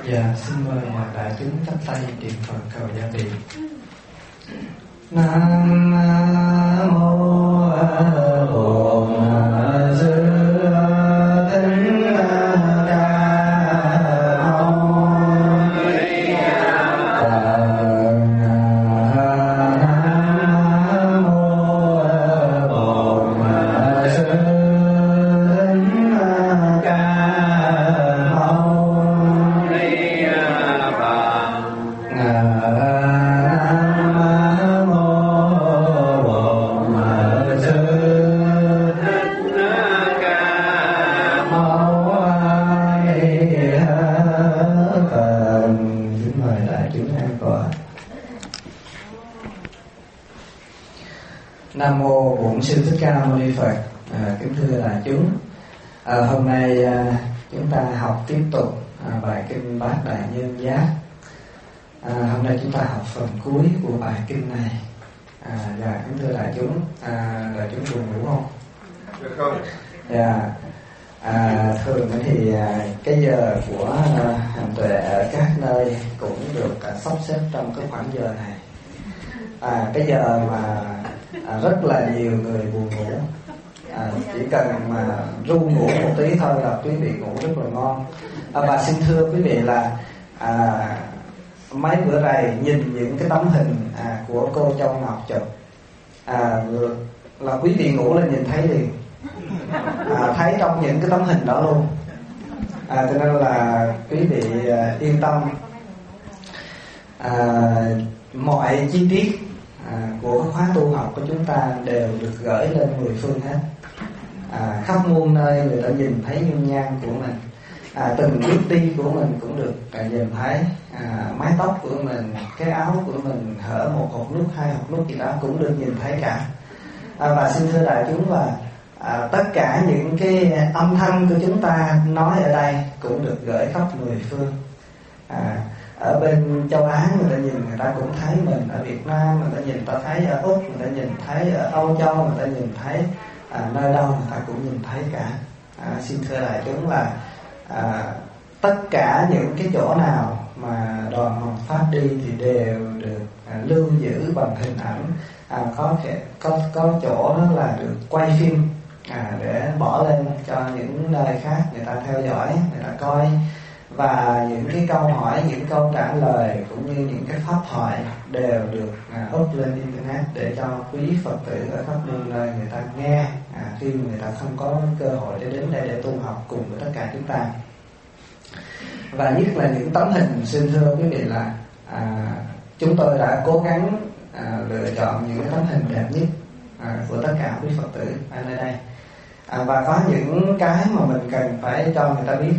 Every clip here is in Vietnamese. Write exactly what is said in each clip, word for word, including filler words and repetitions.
Dạ, xin mời đại chúng chắp tay niệm Phật cầu gia trì. Nam mô Bổn Sư Thích Ca Mâu Ni Phật. Nam mô Bổn Sư Thích Ca Mâu Ni Phật. Nam mô Bổn Sư Thích Ca Mâu Ni Phật. À, kính thưa đại chúng, à, hôm nay à, chúng ta học tiếp tục à, bài kinh Bát Đại Nhân Giác. À, hôm nay chúng ta học phần cuối của bài kinh này. À, dạ, kính thưa đại chúng, à, đại chúng buồn ngủ không? Được không? Dạ. À, thường thì à, cái giờ của à, hành tuệ ở các nơi cũng được à, sắp xếp trong cái khoảng giờ này. À, cái giờ mà à, rất là nhiều người buồn ngủ. À, chỉ cần mà ru ngủ một tí thôi là quý vị ngủ rất là ngon. À, và xin thưa quý vị là à, mấy bữa này nhìn những cái tấm hình à, của cô Châu Ngọc chụp, à, là quý vị ngủ là nhìn thấy liền, à, thấy trong những cái tấm hình đó luôn. À, cho nên là quý vị à, yên tâm. À, mọi chi tiết à, của khóa tu học của chúng ta đều được gửi lên mười phương hết. À, khắp muôn nơi người ta nhìn thấy dung nhan của mình. À, từng bước đi của mình cũng được à, nhìn thấy. À, mái tóc của mình, cái áo của mình hở một hột nút, hai hột nút gì đó cũng được nhìn thấy cả. À, và xin thưa đại chúng là à, tất cả những cái âm thanh của chúng ta nói ở đây cũng được gửi khắp mười phương. À, ở bên châu Á người ta nhìn người ta cũng thấy mình, ở Việt Nam người ta nhìn ta thấy, ở Úc người ta nhìn thấy, ở Âu Châu người ta nhìn thấy, à, nơi đâu người ta cũng nhìn thấy cả. À, xin thưa đại chúng là à, tất cả những cái chỗ nào mà đoàn Hoàng Pháp đi thì đều được à, lưu giữ bằng hình ảnh. À, có có có chỗ đó là được quay phim à, để bỏ lên cho những nơi khác người ta theo dõi, người ta coi. Và những cái câu hỏi, những câu trả lời cũng như những cái pháp thoại đều được à, up lên internet để cho quý Phật tử ở khắp nơi nơi người ta nghe à, khi người ta không có cơ hội để đến đây để tu học cùng với tất cả chúng ta. Và nhất là những tấm hình, xin thưa quý vị là à, chúng tôi đã cố gắng à, lựa chọn những tấm hình đẹp nhất à, của tất cả quý Phật tử ở nơi đây. À, và có những cái mà mình cần phải cho người ta biết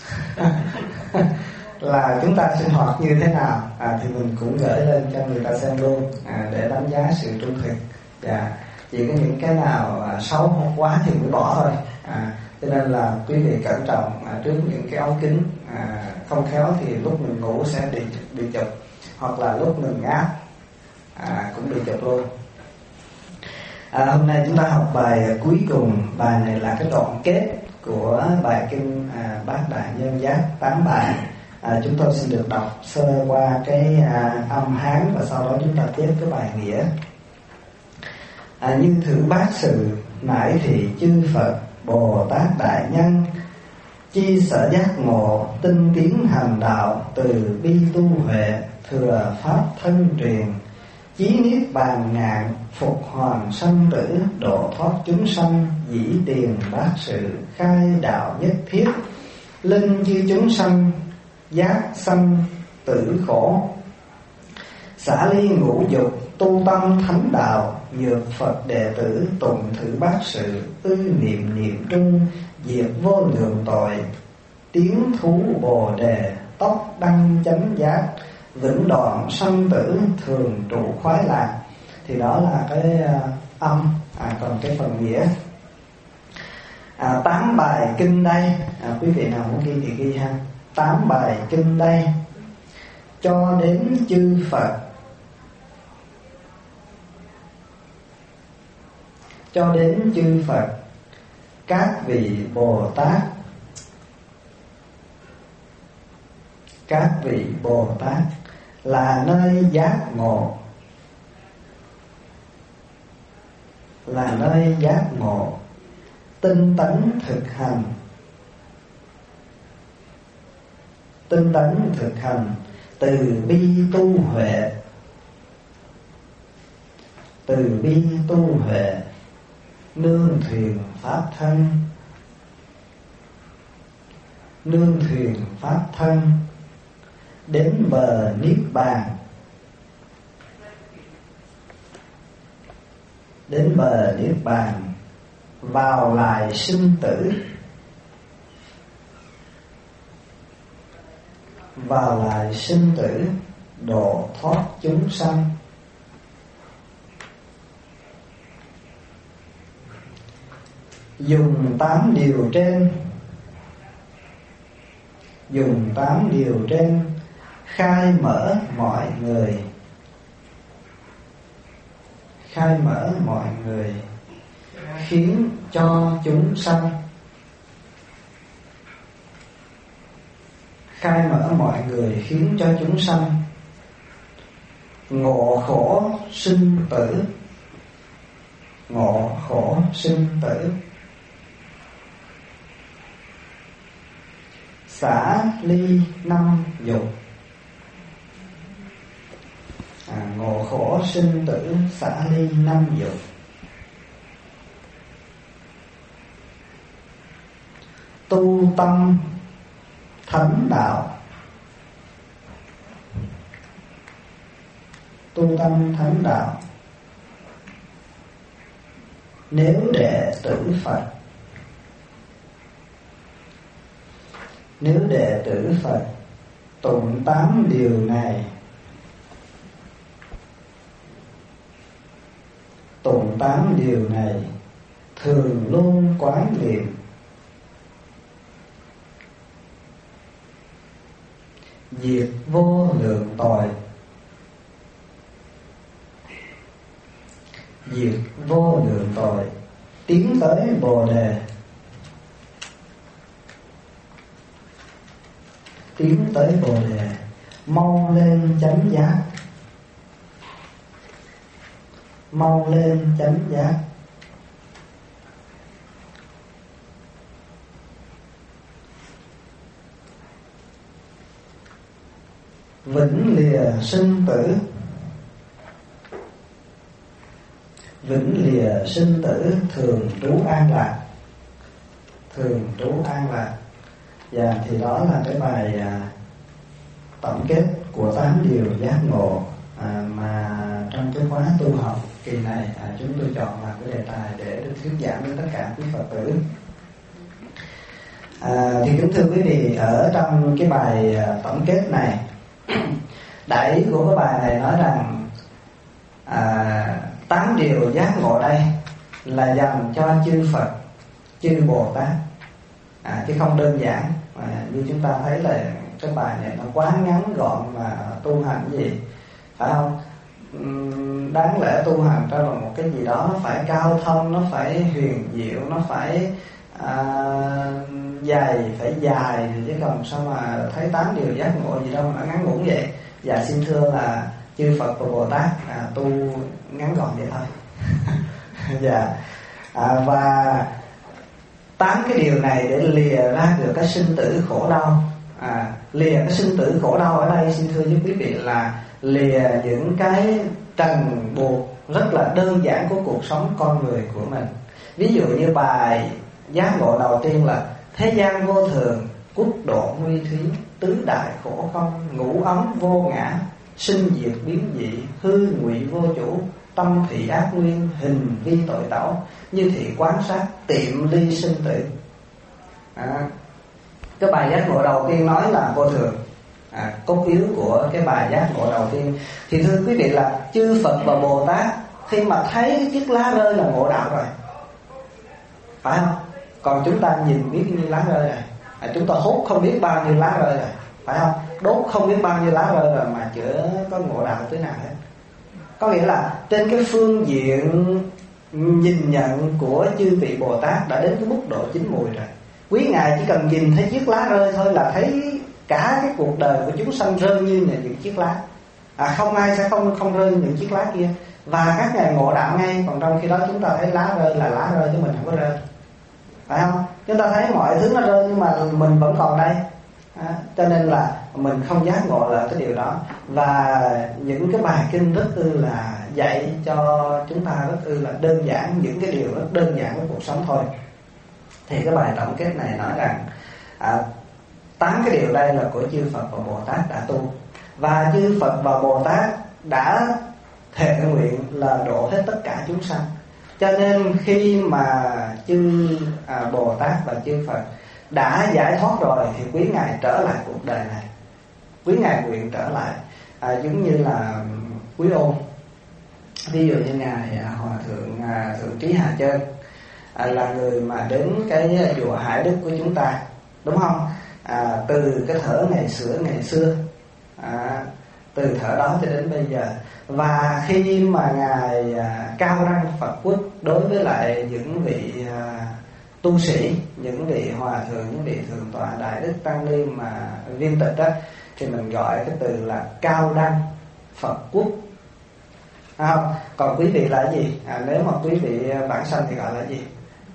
là chúng ta sinh hoạt như thế nào, à, thì mình cũng gửi lên cho người ta xem luôn, à, để đánh giá sự trung thực. Dạ, chỉ có những cái nào à, xấu quá thì mới bỏ thôi. À, cho nên là quý vị cẩn trọng à, trước những cái ống kính à, không khéo thì lúc mình ngủ sẽ bị bị chụp, hoặc là lúc mình ngáp à, cũng bị chụp luôn. À, hôm nay chúng ta học bài cuối cùng. Bài này là cái đoạn kết của bài kinh à, Bát Đại Nhân Giác, tám bài. À, chúng tôi xin được đọc sơ qua cái à, âm Hán và sau đó chúng ta tiếp cái bài nghĩa. À, như thử bát sự nãy thì chư Phật Bồ Tát Đại Nhân chi sở giác ngộ tinh tiến hành đạo từ bi tu huệ thừa pháp thân truyền chí niết bàn ngạn phục hoàn sanh tử độ thoát chúng sanh dĩ tiền bát sự khai đạo nhất thiết linh chư chúng sanh giác sanh tử khổ xả ly ngũ dục tu tâm thánh đạo nhược Phật đệ tử tùng thử bát sự ư niệm niệm trung diệt vô lượng tội tiến thú bồ đề tốc đăng chánh giác vĩnh đoạn sanh tử thường trụ khoái lạc. Thì đó là cái uh, âm. À, còn cái phần nghĩa à, tám bài kinh đây, à, quý vị nào muốn ghi thì ghi ha. Tám bài kinh đây cho đến chư Phật, cho đến chư Phật các vị Bồ Tát các vị Bồ Tát là nơi giác ngộ, là nơi giác ngộ, tinh tấn thực hành, tinh tấn thực hành, từ bi tu huệ, từ bi tu huệ, nương thuyền pháp thân, nương thuyền pháp thân, đến bờ niết bàn, đến bờ niết bàn, vào lại sinh tử, vào lại sinh tử, độ thoát chúng sanh. Dùng tám điều trên, dùng tám điều trên khai mở mọi người, khai mở mọi người, khiến cho chúng sanh, khai mở mọi người khiến cho chúng sanh ngộ khổ sinh tử, ngộ khổ sinh tử, xả ly năm dục. À, ngộ khổ sinh tử, xả ly năm dục. Tu tâm thánh đạo, tu tâm thánh đạo. Nếu đệ tử Phật, nếu đệ tử Phật tụng tám điều này, tụng tám điều này, thường luôn quán niệm, diệt vô lượng tội, diệt vô lượng tội, tiến tới Bồ Đề, tiến tới Bồ Đề, mau lên chánh giác, mau lên chánh giác. Vĩnh lìa sinh tử, vĩnh lìa sinh tử, thường trú an lạc, thường trú an lạc. Và thì đó là cái bài à, tổng kết của tám điều giác ngộ à, mà trong cái khóa tu học kỳ này à, chúng tôi chọn làm cái đề tài để được thuyết giảng đến tất cả quý Phật tử. À, thì kính thưa quý vị, ở trong cái bài à, tổng kết này, đại ý của cái bài này nói rằng à, tám điều giác ngộ đây là dành cho chư Phật, chư Bồ Tát, à, chứ không đơn giản à, như chúng ta thấy là cái bài này nó quá ngắn gọn mà tu hành gì, phải không? Uhm, đáng lẽ tu hành ra là một cái gì đó nó phải cao thâm, nó phải huyền diệu, nó phải à, dài, phải dài, chứ còn sao mà thấy tám điều giác ngộ gì đâu mà nó ngắn ngủn vậy. Dạ xin thưa là chư Phật và Bồ Tát à, tu ngắn gọn vậy thôi. Dạ à, và tám cái điều này để lìa ra được cái sinh tử khổ đau. À, lìa cái sinh tử khổ đau ở đây xin thưa với quý vị là lìa những cái trần buộc rất là đơn giản của cuộc sống con người của mình. Ví dụ như bài giác ngộ đầu tiên là thế gian vô thường, quốc độ nguy thúy, tứ đại khổ không, ngũ ấm vô ngã, sinh diệt biến dị, hư ngụy vô chủ, tâm thị ác nguyên, hình vi tội tẩu, như thị quán sát, tiệm ly sinh tử. À, cái bài giác ngộ đầu tiên nói là vô thường, à, cốt yếu của cái bài giác ngộ đầu tiên. Thì thưa quý vị là chư Phật và Bồ Tát khi mà thấy cái chiếc lá rơi là ngộ đạo rồi, phải không? Còn chúng ta nhìn biết như lá rơi này, à, chúng ta hút không biết bao nhiêu lá rơi rồi, phải không? Đốt không biết bao nhiêu lá rơi rồi mà chưa có ngộ đạo tới nào hết. Có nghĩa là trên cái phương diện nhìn nhận của chư vị Bồ Tát đã đến cái mức độ chín mùi rồi. Quý ngài chỉ cần nhìn thấy chiếc lá rơi thôi là thấy cả cái cuộc đời của chúng sanh rơi như là những chiếc lá. À, không ai sẽ không không rơi những chiếc lá kia. Và các ngài ngộ đạo ngay. Còn trong khi đó chúng ta thấy lá rơi là lá rơi chứ mình không có rơi, phải không? Chúng ta thấy mọi thứ nó rơi nhưng mà mình vẫn còn đây. À, cho nên là mình không giác ngộ lại cái điều đó. Và những cái bài kinh rất ư là dạy cho chúng ta rất ư là đơn giản, những cái điều rất đơn giản của cuộc sống thôi. Thì cái bài tổng kết này nói rằng à, tám cái điều đây là của chư Phật và Bồ Tát đã tu, và chư Phật và Bồ Tát đã thệ nguyện là độ hết tất cả chúng sanh. Cho nên khi mà chư à, Bồ Tát và chư Phật đã giải thoát rồi thì quý ngài trở lại cuộc đời này, quý ngài nguyện trở lại. À, giống như là quý ôn, ví dụ như ngài à, hòa thượng à, thượng trí Hà Chân à, là người mà đến cái chùa Hải Đức của chúng ta, đúng không? À, từ cái thở ngày xưa ngày xưa à, từ thở đó cho đến bây giờ. Và khi mà ngài à, cao đăng Phật quốc đối với lại những vị à, tu sĩ, những vị hòa thượng, những vị thượng tọa đại đức tăng ni mà viên tịch đó, thì mình gọi cái từ là cao đăng Phật quốc. À, không? Còn quý vị là gì? À, nếu mà quý vị bản sanh thì gọi là gì?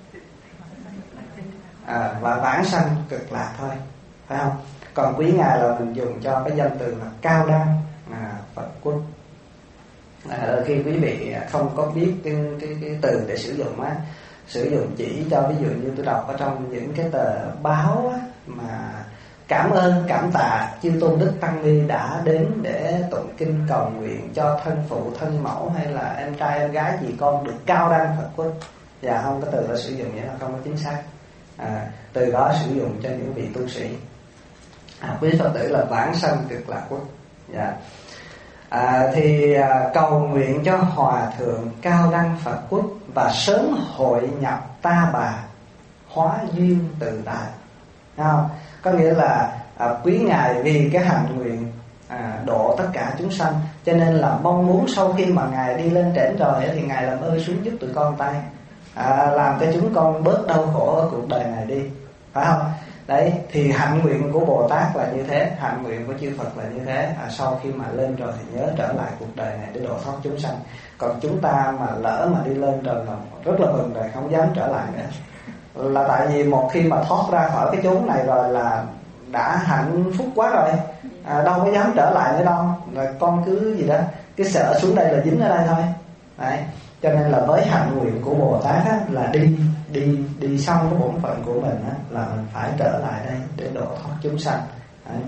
À, và bản sanh cực lạc thôi, phải không? Còn quý ngài là mình dùng cho cái danh từ là cao đăng à, Phật quốc. À, đôi khi quý vị không có biết cái, cái, cái từ để sử dụng á, sử dụng chỉ cho, ví dụ như tôi đọc ở trong những cái tờ báo á, mà cảm ơn cảm tạ chư tôn đức tăng ni đã đến để tụng kinh cầu nguyện cho thân phụ thân mẫu hay là em trai em gái gì con được cao đăng Phật quốc. Dạ không, cái từ đó sử dụng nghĩa là không có chính xác. À, từ đó sử dụng cho những vị tu sĩ. À, quý Phật tử là vãng sanh cực lạc quốc. Dạ. À, thì à, cầu nguyện cho hòa thượng cao đăng Phật quốc và sớm hội nhập ta bà, hóa duyên tự tại. Không? Có nghĩa là à, quý ngài vì cái hạnh nguyện à, độ tất cả chúng sanh, cho nên là mong muốn sau khi mà ngài đi lên trển rồi thì ngài làm ơn xuống giúp tụi con tay, à, làm cho chúng con bớt đau khổ ở cuộc đời này đi, phải không? Đấy, thì hạnh nguyện của Bồ Tát là như thế, hạnh nguyện của chư Phật là như thế. À, sau khi mà lên rồi thì nhớ trở lại cuộc đời này để độ thoát chúng sanh. Còn chúng ta mà lỡ mà đi lên rồi là rất là mừng rồi, không dám trở lại nữa. Là tại vì một khi mà thoát ra khỏi cái chốn này rồi là đã hạnh phúc quá rồi, à, đâu có dám trở lại nữa đâu. Rồi con cứ gì đó, cái sợ xuống đây là dính ở đây thôi. Đấy, cho nên là với hạnh nguyện của Bồ Tát á, là đi đi đi xong cái bổn phận của mình á, là mình phải trở lại đây để độ thoát chúng sanh. Đấy.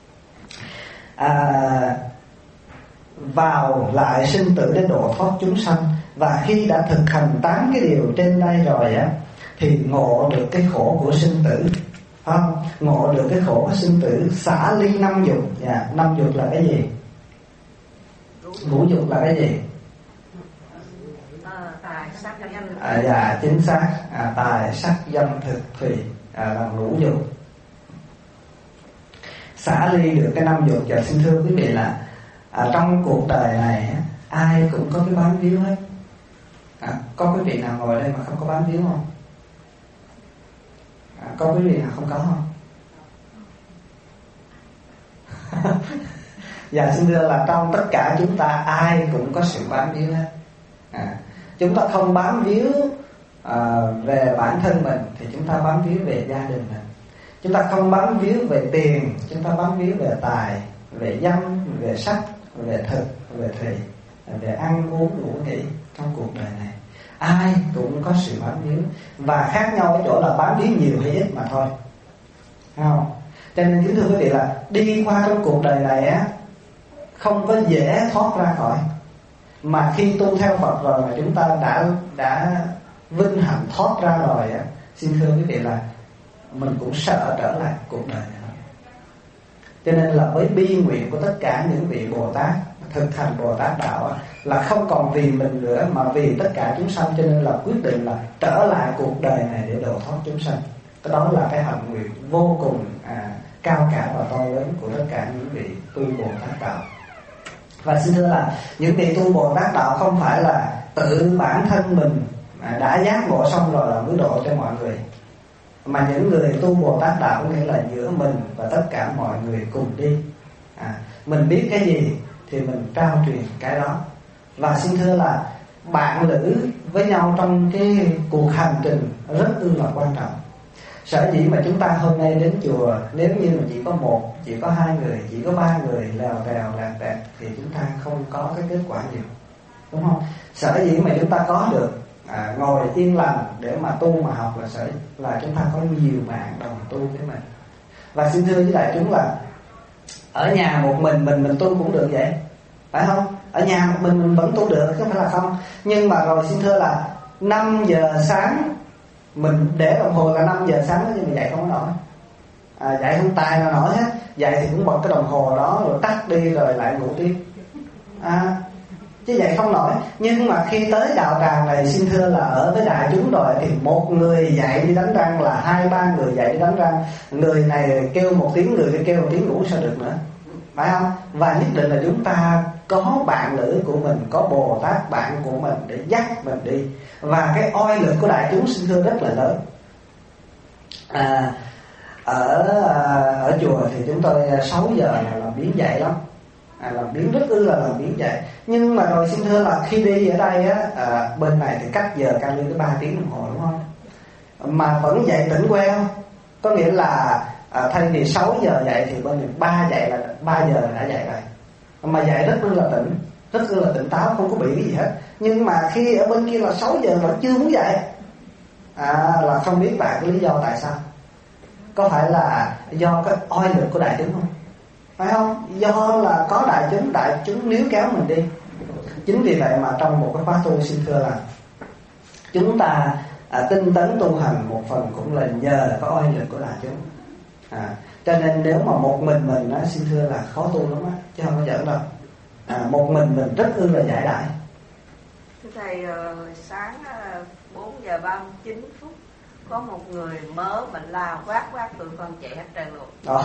À, vào lại sinh tử để độ thoát chúng sanh. Và khi đã thực hành tám cái điều trên đây rồi á, thì ngộ được cái khổ của sinh tử, không? Ngộ được cái khổ của sinh tử, xả ly năm dục. Dạ, năm dục là cái gì? Ngũ dục là cái gì? À, dạ chính xác. À, tài sắc dâm thực thùy à, là ngũ dục. Xả ly được cái năm dục. Dạ, xin thưa quý vị là à, trong cuộc đời này ai cũng có cái bám víu hết. À, có quý vị nào ngồi đây mà không có bám víu không? À, có quý vị nào không có không? Dạ xin thưa là trong tất cả chúng ta ai cũng có sự bám víu hết. À, chúng ta không bám víu à, về bản thân mình thì chúng ta bám víu về gia đình mình. Chúng ta không bám víu về tiền, chúng ta bám víu về tài, về dâm, về sắc, về thực, về thùy, về ăn uống ngủ nghỉ trong cuộc đời này. Ai cũng có sự bám víu, và khác nhau ở chỗ là bám víu nhiều hay ít mà thôi, không? Cho nên kính thưa quý vị là đi qua trong cuộc đời này á, không có dễ thoát ra khỏi. Mà khi tu theo Phật rồi mà chúng ta đã đã vinh hạnh thoát ra rồi á, xin thưa quý vị là mình cũng sợ trở lại cuộc đời này. Cho nên là với bi nguyện của tất cả những vị Bồ Tát thực hành Bồ Tát đạo là không còn vì mình nữa mà vì tất cả chúng sanh. Cho nên là quyết định là trở lại cuộc đời này để độ thoát chúng sanh. Cái đó là cái hạnh nguyện vô cùng à, cao cả và to lớn của tất cả những vị tu Bồ Tát đạo. Và xin thưa là những vị tu Bồ Tát đạo không phải là tự bản thân mình à, đã giác ngộ xong rồi là mới độ cho mọi người, mà những người tu Bồ Tát đạo có nghĩa là giữa mình và tất cả mọi người cùng đi. à, Mình biết cái gì thì mình trao truyền cái đó. Và xin thưa là bạn lữ với nhau trong cái cuộc hành trình rất ư là quan trọng. Sở dĩ mà chúng ta hôm nay đến chùa, nếu như mà chỉ có một, chỉ có hai người, chỉ có ba người lèo tèo lẹt đẹt thì chúng ta không có cái kết quả gì, đúng không? Sở dĩ mà chúng ta có được à, ngồi yên lặng để mà tu mà học là sở là chúng ta có nhiều bạn đồng tu với mình. Và xin thưa với đại chúng là ở nhà một mình mình mình tu cũng được vậy, phải không? Ở nhà một mình mình vẫn tu được, chứ không phải là không. Nhưng mà rồi xin thưa là năm giờ sáng mình để đồng hồ là năm giờ sáng, nhưng mà dậy không có nổi, à, dậy không tài nào nổi hết. Dậy thì cũng bật cái đồng hồ đó rồi tắt đi rồi lại ngủ tiếp, à, chứ dậy không nổi. Nhưng mà khi tới đạo tràng này xin thưa là ở với đại chúng rồi thì một người dậy đi đánh răng là hai ba người dậy đi đánh răng. Người này kêu một tiếng, người kia kêu một tiếng, ngủ sao được nữa, phải không? Và nhất định là chúng ta có bạn lữ của mình, có Bồ Tát bạn của mình để dắt mình đi. Và cái oai lực của đại chúng xin thưa rất là lớn. à, ở ở chùa thì chúng tôi sáu giờ là làm biến dậy lắm, à, làm biến rất ư là làm biến dậy. Nhưng mà rồi xin thưa là khi đi ở đây á, à, bên này thì cách giờ cao lên tới ba tiếng đồng hồ, đúng không? Mà vẫn dậy tỉnh queo, có nghĩa là à, thay vì sáu giờ dậy thì bên mình ba dậy là ba giờ đã dậy rồi, mà dậy rất ư là tỉnh, rất ư là tỉnh táo, không có bị cái gì hết. Nhưng mà khi ở bên kia là sáu giờ vẫn chưa muốn dậy, à, là không biết bạn cái lý do tại sao. Có phải là do cái oai lực của đại chúng không? Phải không? Do là có đại chúng, đại chúng níu kéo mình đi. Chính vì vậy mà trong một cái khóa tu xin thưa là chúng ta à, tinh tấn tu hành một phần cũng là nhờ có oai lực của đại chúng. À, cho nên nếu mà một mình mình á, xin thưa là khó tu lắm á, chứ không có giỡn đâu. À, một mình mình rất ư là giải đại. Thưa thầy, sáng bốn giờ ba mươi chín phút có một người mớ bệnh lao quát quát tụi con chạy hết trơn luôn. Đó.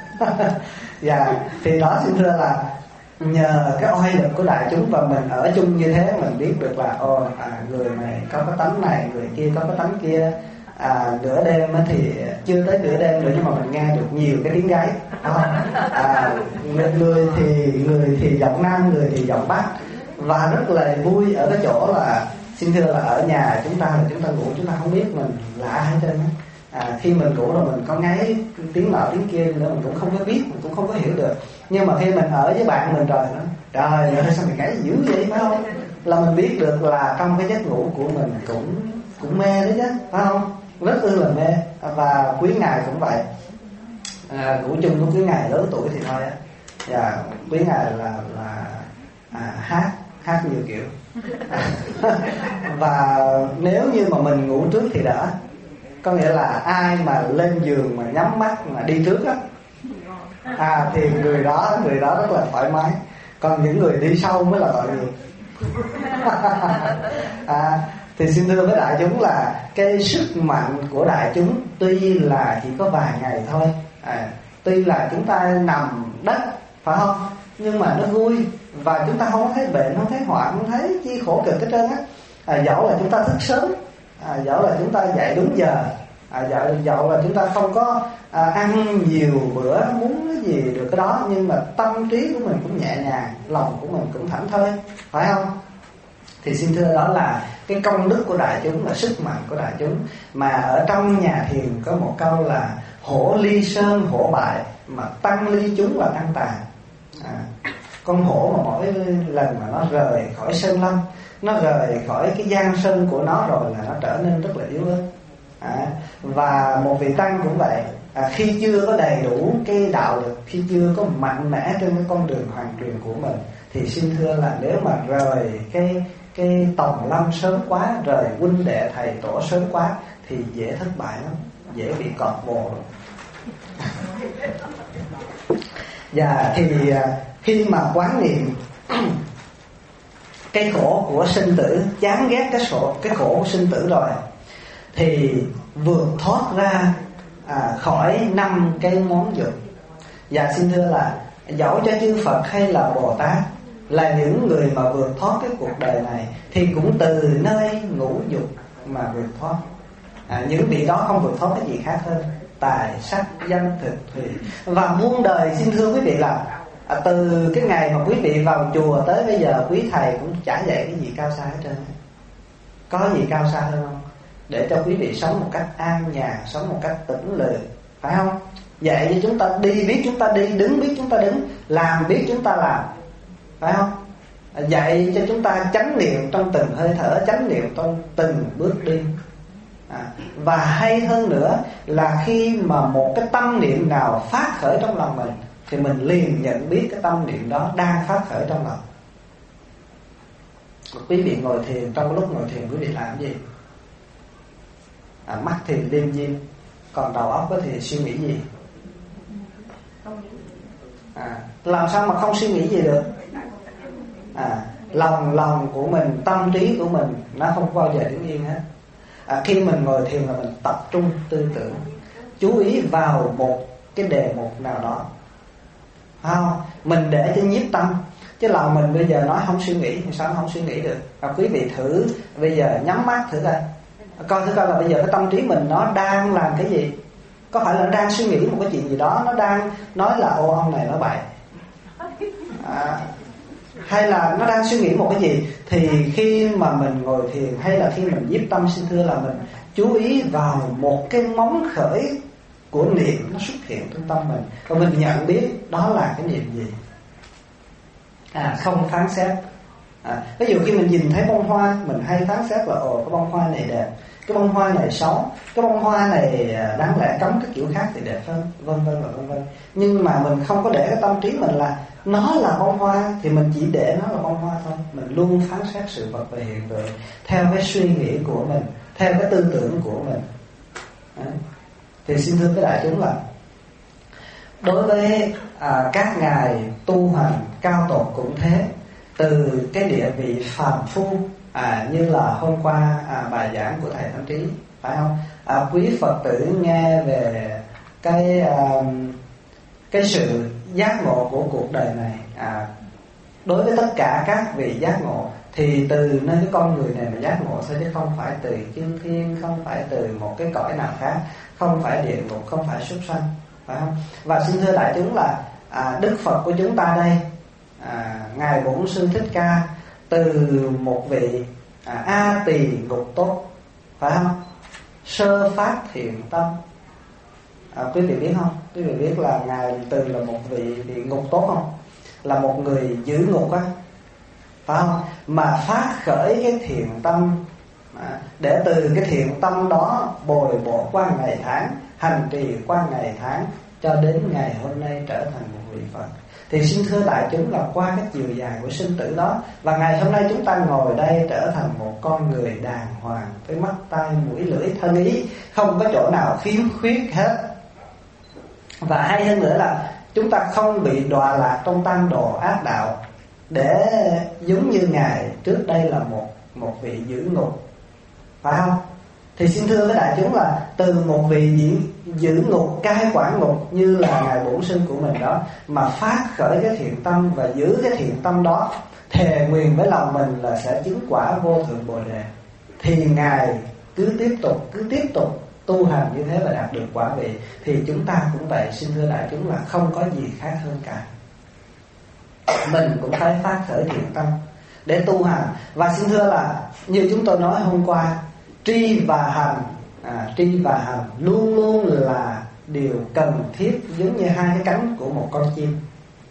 Dạ, thì đó xin thưa là nhờ cái oai lực của đại chúng và mình ở chung như thế, mình biết được là ồ, à, người này có cái tánh này, người kia có cái tánh kia. À, nửa đêm thì chưa tới nửa đêm rồi nhưng mà mình nghe được nhiều cái tiếng gáy, à, người thì người thì giọng nam, người thì giọng bắc. Và rất là vui ở cái chỗ là xin thưa là ở nhà chúng ta là chúng ta ngủ chúng ta không biết mình là ai hết trơn á. À, khi mình ngủ rồi mình có ngáy tiếng nọ tiếng kia nữa mình cũng không có biết, mình cũng không có hiểu được. Nhưng mà khi mình ở với bạn mình rồi nó trời ơi sao mình ngáy dữ vậy, phải không? Là mình biết được là trong cái giấc ngủ của mình cũng cũng mê đấy chứ, phải không? Rất ư là mê. Và quý ngài cũng vậy, à, ngủ chung với quý ngài lớn tuổi thì thôi á. Và quý ngài là là à, hát hát nhiều kiểu. Và nếu như mà mình ngủ trước thì đỡ, có nghĩa là ai mà lên giường mà nhắm mắt mà đi trước á, à, thì người đó người đó rất là thoải mái. Còn những người đi sau mới là tội nghiệp. À, thì xin thưa với đại chúng là cái sức mạnh của đại chúng tuy là chỉ có vài ngày thôi, à, tuy là chúng ta nằm đất, phải không? Nhưng mà nó vui và chúng ta không thấy bệnh, không thấy hoạn, không thấy chi khổ cực hết trơn á. À, dẫu là chúng ta thức sớm, à, dẫu là chúng ta dậy đúng giờ, à, dẫu, dẫu là chúng ta không có à, ăn nhiều bữa muốn cái gì được cái đó, nhưng mà tâm trí của mình cũng nhẹ nhàng, lòng của mình cũng thảnh thơi, phải không? Thì xin thưa đó là cái công đức của đại chúng, là sức mạnh của đại chúng. Mà ở trong nhà thiền có một câu là hổ ly sơn hổ bại, mà tăng ly chúng là tăng tàn. À, con hổ mà mỗi lần mà nó rời khỏi sơn lâm, nó rời khỏi cái giang sơn của nó rồi là nó trở nên rất là yếu ớt. À, và một vị tăng cũng vậy, à, khi chưa có đầy đủ cái đạo lực, khi chưa có mạnh mẽ trên cái con đường hoàn truyền của mình, thì xin thưa là nếu mà rời cái cái tòng lâm sớm quá, rời huynh đệ thầy tổ sớm quá thì dễ thất bại lắm, dễ bị cọt bồ. Và thì khi mà quán niệm cái khổ của sinh tử, chán ghét cái khổ cái khổ của sinh tử rồi, thì vượt thoát ra à, khỏi năm cái món dục. Và xin thưa là dẫu cho chư Phật hay là Bồ Tát là những người mà vượt thoát cái cuộc đời này thì cũng từ nơi ngũ dục mà vượt thoát. à, những vị đó không vượt thoát cái gì khác hơn tài sắc danh thực thùy. Và muôn đời xin thưa quý vị là à, từ cái ngày mà quý vị vào chùa tới bây giờ, quý thầy cũng chả dạy cái gì cao xa hết trơn. Có gì cao xa hơn không? Để cho quý vị sống một cách an nhàn, sống một cách tĩnh lự, phải không? Dạy cho chúng ta đi biết chúng ta đi, đứng biết chúng ta đứng, làm biết chúng ta làm, phải không? Dạy cho chúng ta chánh niệm trong từng hơi thở, chánh niệm trong từng bước đi. à, Và hay hơn nữa là khi mà một cái tâm niệm nào phát khởi trong lòng mình thì mình liền nhận biết cái tâm niệm đó đang phát khởi trong lòng. Quý vị ngồi thiền, trong lúc ngồi thiền quý vị làm gì? À, mắt thì liêm diêm, còn đầu óc thì suy nghĩ gì? À, làm sao mà không suy nghĩ gì được? À, lòng lòng của mình, tâm trí của mình nó không bao giờ đứng yên hết. à, Khi mình ngồi thiền là mình tập trung tư tưởng, chú ý vào một cái đề mục nào đó, không? Mình để cho nhiếp tâm. Chứ lòng mình bây giờ nói không suy nghĩ thì sao nó không suy nghĩ được? à, Quý vị thử bây giờ nhắm mắt thử coi, coi thử coi là bây giờ cái tâm trí mình nó đang làm cái gì. Có phải là nó đang suy nghĩ một cái chuyện gì đó, nó đang nói là ô ông này nói bậy, à, hay là nó đang suy nghĩ một cái gì? Thì khi mà mình ngồi thiền hay là khi mình nhiếp tâm, xin thưa là mình chú ý vào một cái móng khởi của niệm nó xuất hiện trong tâm mình, và mình nhận biết đó là cái niệm gì. À, không phán xét. à, Ví dụ khi mình nhìn thấy bông hoa, mình hay phán xét là ồ cái bông hoa này đẹp, cái bông hoa này xấu, cái bông hoa này đáng lẽ cắm cái kiểu khác thì đẹp hơn, vân vân và vân vân. Nhưng mà mình không có để cái tâm trí mình là nó là bông hoa, thì mình chỉ để nó là bông hoa thôi. Mình luôn phán xét sự vật và hiện tượng theo cái suy nghĩ của mình, theo cái tư tưởng của mình. Đấy. Thì xin thưa các đại chúng là đối với à, các ngài tu hành cao tột cũng thế. Từ cái địa vị phàm phu, à, như là hôm qua à, bài giảng của thầy Thanh Trí, phải không? À, quý Phật tử nghe về cái à, cái sự giác ngộ của cuộc đời này. à, Đối với tất cả các vị giác ngộ thì từ nơi cái con người này mà giác ngộ thôi, chứ không phải từ chư thiên, không phải từ một cái cõi nào khác, không phải địa ngục, không phải súc sanh, phải không? Và xin thưa đại chúng là à, Đức Phật của chúng ta đây, à, ngài Bổn Sư Thích Ca, từ một vị à, A Tỳ ngục tốt, phải không? Sơ phát thiện tâm. à, Quý vị biết không? Quý vị biết là ngài từ là một vị địa ngục tốt không? Là một người giữ ngục á, phải không? Mà phát khởi cái thiện tâm, à, để từ cái thiện tâm đó bồi bổ qua ngày tháng, hành trì qua ngày tháng, cho đến ngày hôm nay trở thành một vị Phật. Thì xin thưa đại chúng là qua cái chiều dài của sinh tử đó, và ngày hôm nay chúng ta ngồi đây trở thành một con người đàng hoàng, với mắt tai mũi lưỡi thân ý, không có chỗ nào khiếm khuyết hết. Và hay hơn nữa là chúng ta không bị đọa lạc trong tam đồ ác đạo, để giống như ngài trước đây là một một vị giữ ngục, phải không? Thì xin thưa với đại chúng là từ một vị giữ ngục, cai quản ngục như là ngài Bổn Sư của mình đó, mà phát khởi cái thiện tâm và giữ cái thiện tâm đó, thề nguyền với lòng mình là sẽ chứng quả vô thượng Bồ Đề, thì ngài cứ tiếp tục cứ tiếp tục tu hành như thế và đạt được quả vị. Thì chúng ta cũng vậy, xin thưa đại chúng là không có gì khác hơn cả. Mình cũng phải phát khởi thiện tâm để tu hành. Và xin thưa là như chúng tôi nói hôm qua, tri và hành, à, tri và hành luôn luôn là điều cần thiết, giống như hai cái cánh của một con chim.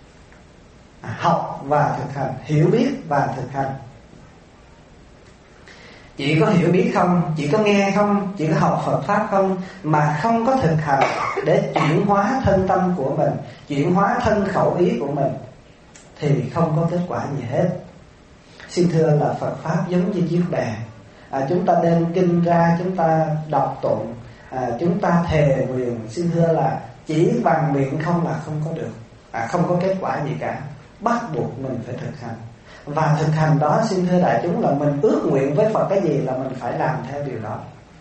à, Học và thực hành, hiểu biết và thực hành. Chỉ có hiểu biết không, chỉ có nghe không, chỉ có học Phật Pháp không, mà không có thực hành để chuyển hóa thân tâm của mình, chuyển hóa thân khẩu ý của mình, thì không có kết quả gì hết. Xin thưa là Phật Pháp giống như chiếc bè, à, chúng ta đem kinh ra, chúng ta đọc tụng, à, chúng ta thề nguyền, xin thưa là chỉ bằng miệng không là không có được, à, không có kết quả gì cả. Bắt buộc mình phải thực hành. Và thực hành đó, xin thưa đại chúng, là mình ước nguyện với Phật cái gì là mình phải làm theo điều đó.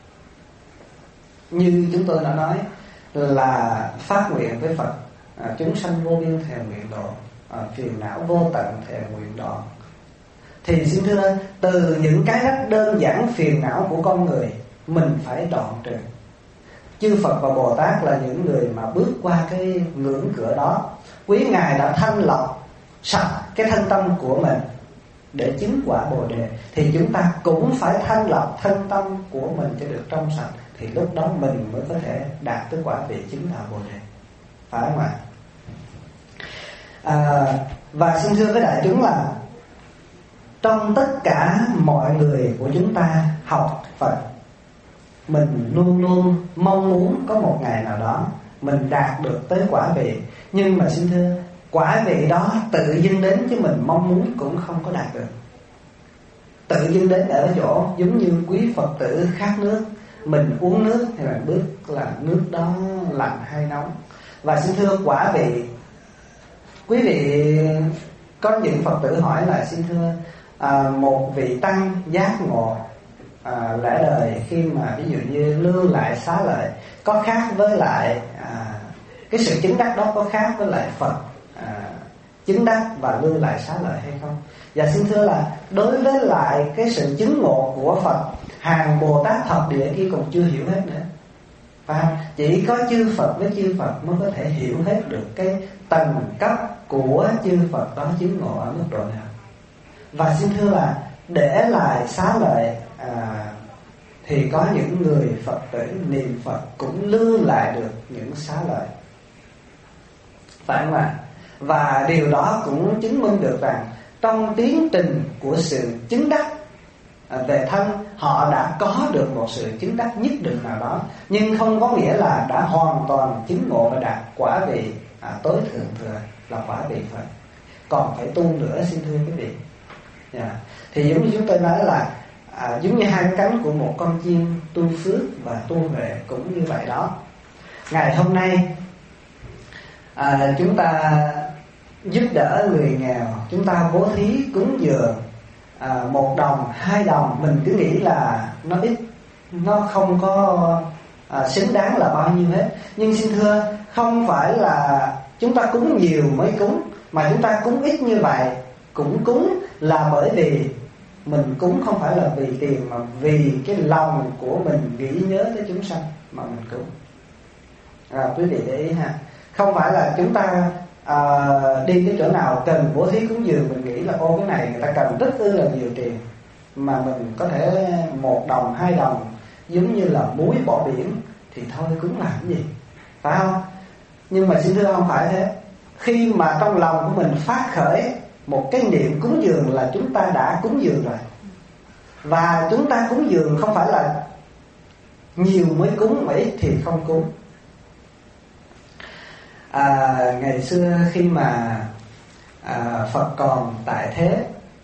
Như chúng tôi đã nói là phát nguyện với Phật, à, chúng sanh vô biên thề nguyện độ, à, phiền não vô tận thề nguyện độ. Thì xin thưa, từ những cái rất đơn giản phiền não của con người, mình phải đoạn trừ. Chư Phật và Bồ Tát là những người mà bước qua cái ngưỡng cửa đó. Quý Ngài đã thanh lọc sạch cái thân tâm của mình để chứng quả Bồ Đề, thì chúng ta cũng phải thanh lọc thân tâm của mình cho được trong sạch, thì lúc đó mình mới có thể đạt tới quả vị chứng đạo Bồ Đề. Phải không ạ? À, và xin thưa với đại chúng là trong tất cả mọi người của chúng ta học Phật, mình luôn luôn mong muốn có một ngày nào đó mình đạt được tới quả vị. Nhưng mà xin thưa, quả vị đó tự dưng đến chứ mình mong muốn cũng không có đạt được. Tự dưng đến ở chỗ giống như quý Phật tử khát nước, mình uống nước thì mình bước là nước đó lạnh hay nóng. Và xin thưa, quả vị, quý vị có những Phật tử hỏi là xin thưa, à, một vị tăng giác ngộ à, lẽ đời khi mà ví dụ như lưu lại xá lợi có khác với lại à, cái sự chứng đắc đó có khác với lại Phật à, chứng đắc và lưu lại xá lợi hay không? Và xin thưa là đối với lại cái sự chứng ngộ của Phật, hàng Bồ Tát thập địa kia còn chưa hiểu hết nữa. Và chỉ có chư Phật với chư Phật mới có thể hiểu hết được cái tầng cấp của chư Phật đó chứng ngộ ở mức độ nào. Và xin thưa là để lại xá lợi à, thì có những người Phật tử niệm Phật cũng lưu lại được những xá lợi. Phải không ạ? Và điều đó cũng chứng minh được rằng trong tiến trình của sự chứng đắc về thân, họ đã có được một sự chứng đắc nhất định nào đó, nhưng không có nghĩa là đã hoàn toàn chứng ngộ và đạt quả vị à, tối thượng thừa là quả vị Phật. Còn phải tu nữa, xin thưa quý vị. Yeah. Thì giống như chúng tôi nói là à, giống như hai cánh của một con chim, tu phước và tu huệ cũng như vậy đó. Ngày hôm nay à, chúng ta giúp đỡ người nghèo, chúng ta bố thí cúng dường à, một đồng, hai đồng, mình cứ nghĩ là nó ít, nó không có à, xứng đáng là bao nhiêu hết. Nhưng xin thưa, không phải là chúng ta cúng nhiều mới cúng, mà chúng ta cúng ít như vậy cũng cúng là bởi vì mình cúng không phải là vì tiền, mà vì cái lòng của mình nghĩ nhớ tới chúng sanh mà mình cúng. À, quý vị để ý ha, không phải là chúng ta à, đi cái chỗ nào cần bố thí cúng dường mình nghĩ là ô cái này người ta cần rất ư là nhiều tiền, mà mình có thể một đồng, hai đồng giống như là muối bỏ biển thì thôi cúng làm cái gì, phải không? Nhưng mà xin thưa không phải thế. Khi mà trong lòng của mình phát khởi một cái niệm cúng dường là chúng ta đã cúng dường rồi. Và chúng ta cúng dường không phải là nhiều mới cúng, mà ít thì không cúng. à, Ngày xưa khi mà à, Phật còn tại thế,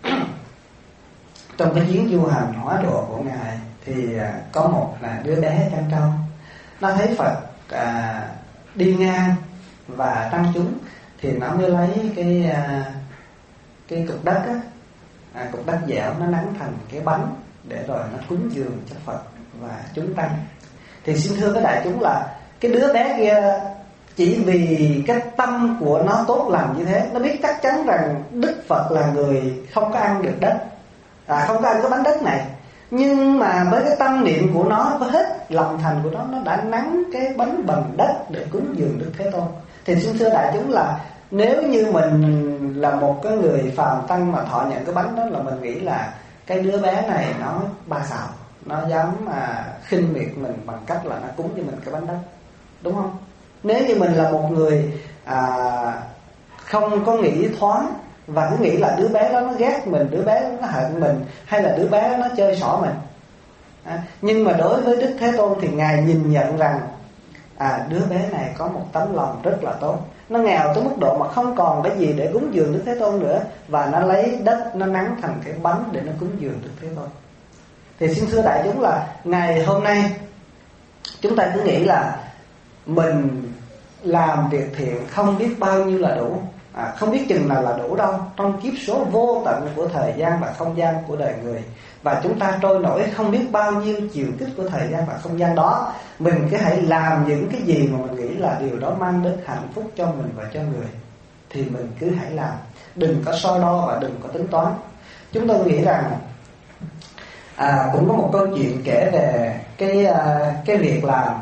trong cái chuyến du hành hóa độ của Ngài, thì à, có một là đứa bé chăn trâu, nó thấy Phật à, đi ngang và tăng chúng, thì nó mới lấy cái à, cái cục đất á, à, cục đất dẻo nó nắn thành cái bánh để rồi nó cúng dường cho Phật và chúng tăng. Thì xin thưa các đại chúng là cái đứa bé kia chỉ vì cái tâm của nó tốt lành như thế, nó biết chắc chắn rằng Đức Phật là người không có ăn được đất, à, không có ăn cái bánh đất này, nhưng mà với cái tâm niệm của nó, với hết lòng thành của nó, nó đã nắn cái bánh bằng đất để cúng dường Đức Thế Tôn. Thì xin thưa đại chúng là nếu như mình là một cái người phàm tăng mà thọ nhận cái bánh đó, là mình nghĩ là cái đứa bé này nó ba xạo, nó dám mà khinh miệt mình bằng cách là nó cúng cho mình cái bánh đất, đúng không? Nếu như mình là một người à, không có nghĩ thoáng và cứ nghĩ là đứa bé đó nó ghét mình, đứa bé đó nó hận mình, hay là đứa bé đó nó chơi xỏ mình, à, nhưng mà đối với Đức Thế Tôn thì Ngài nhìn nhận rằng à, đứa bé này có một tấm lòng rất là tốt, nó nghèo tới mức độ mà không còn cái gì để cúng dường Đức Thế Tôn nữa, và nó lấy đất nó nắn thành cái bánh để nó cúng dường Đức Thế Tôn. Thì xin thưa đại chúng là ngày hôm nay chúng ta cứ nghĩ là mình làm việc thiện không biết bao nhiêu là đủ, à, không biết chừng nào là đủ đâu, trong kiếp số vô tận của thời gian và không gian của đời người. Và chúng ta trôi nổi không biết bao nhiêu chiều kích của thời gian và không gian đó. Mình cứ hãy làm những cái gì mà mình nghĩ là điều đó mang đến hạnh phúc cho mình và cho người, thì mình cứ hãy làm, đừng có so đo và đừng có tính toán. Chúng tôi nghĩ rằng À, cũng có một câu chuyện kể về cái uh, cái việc làm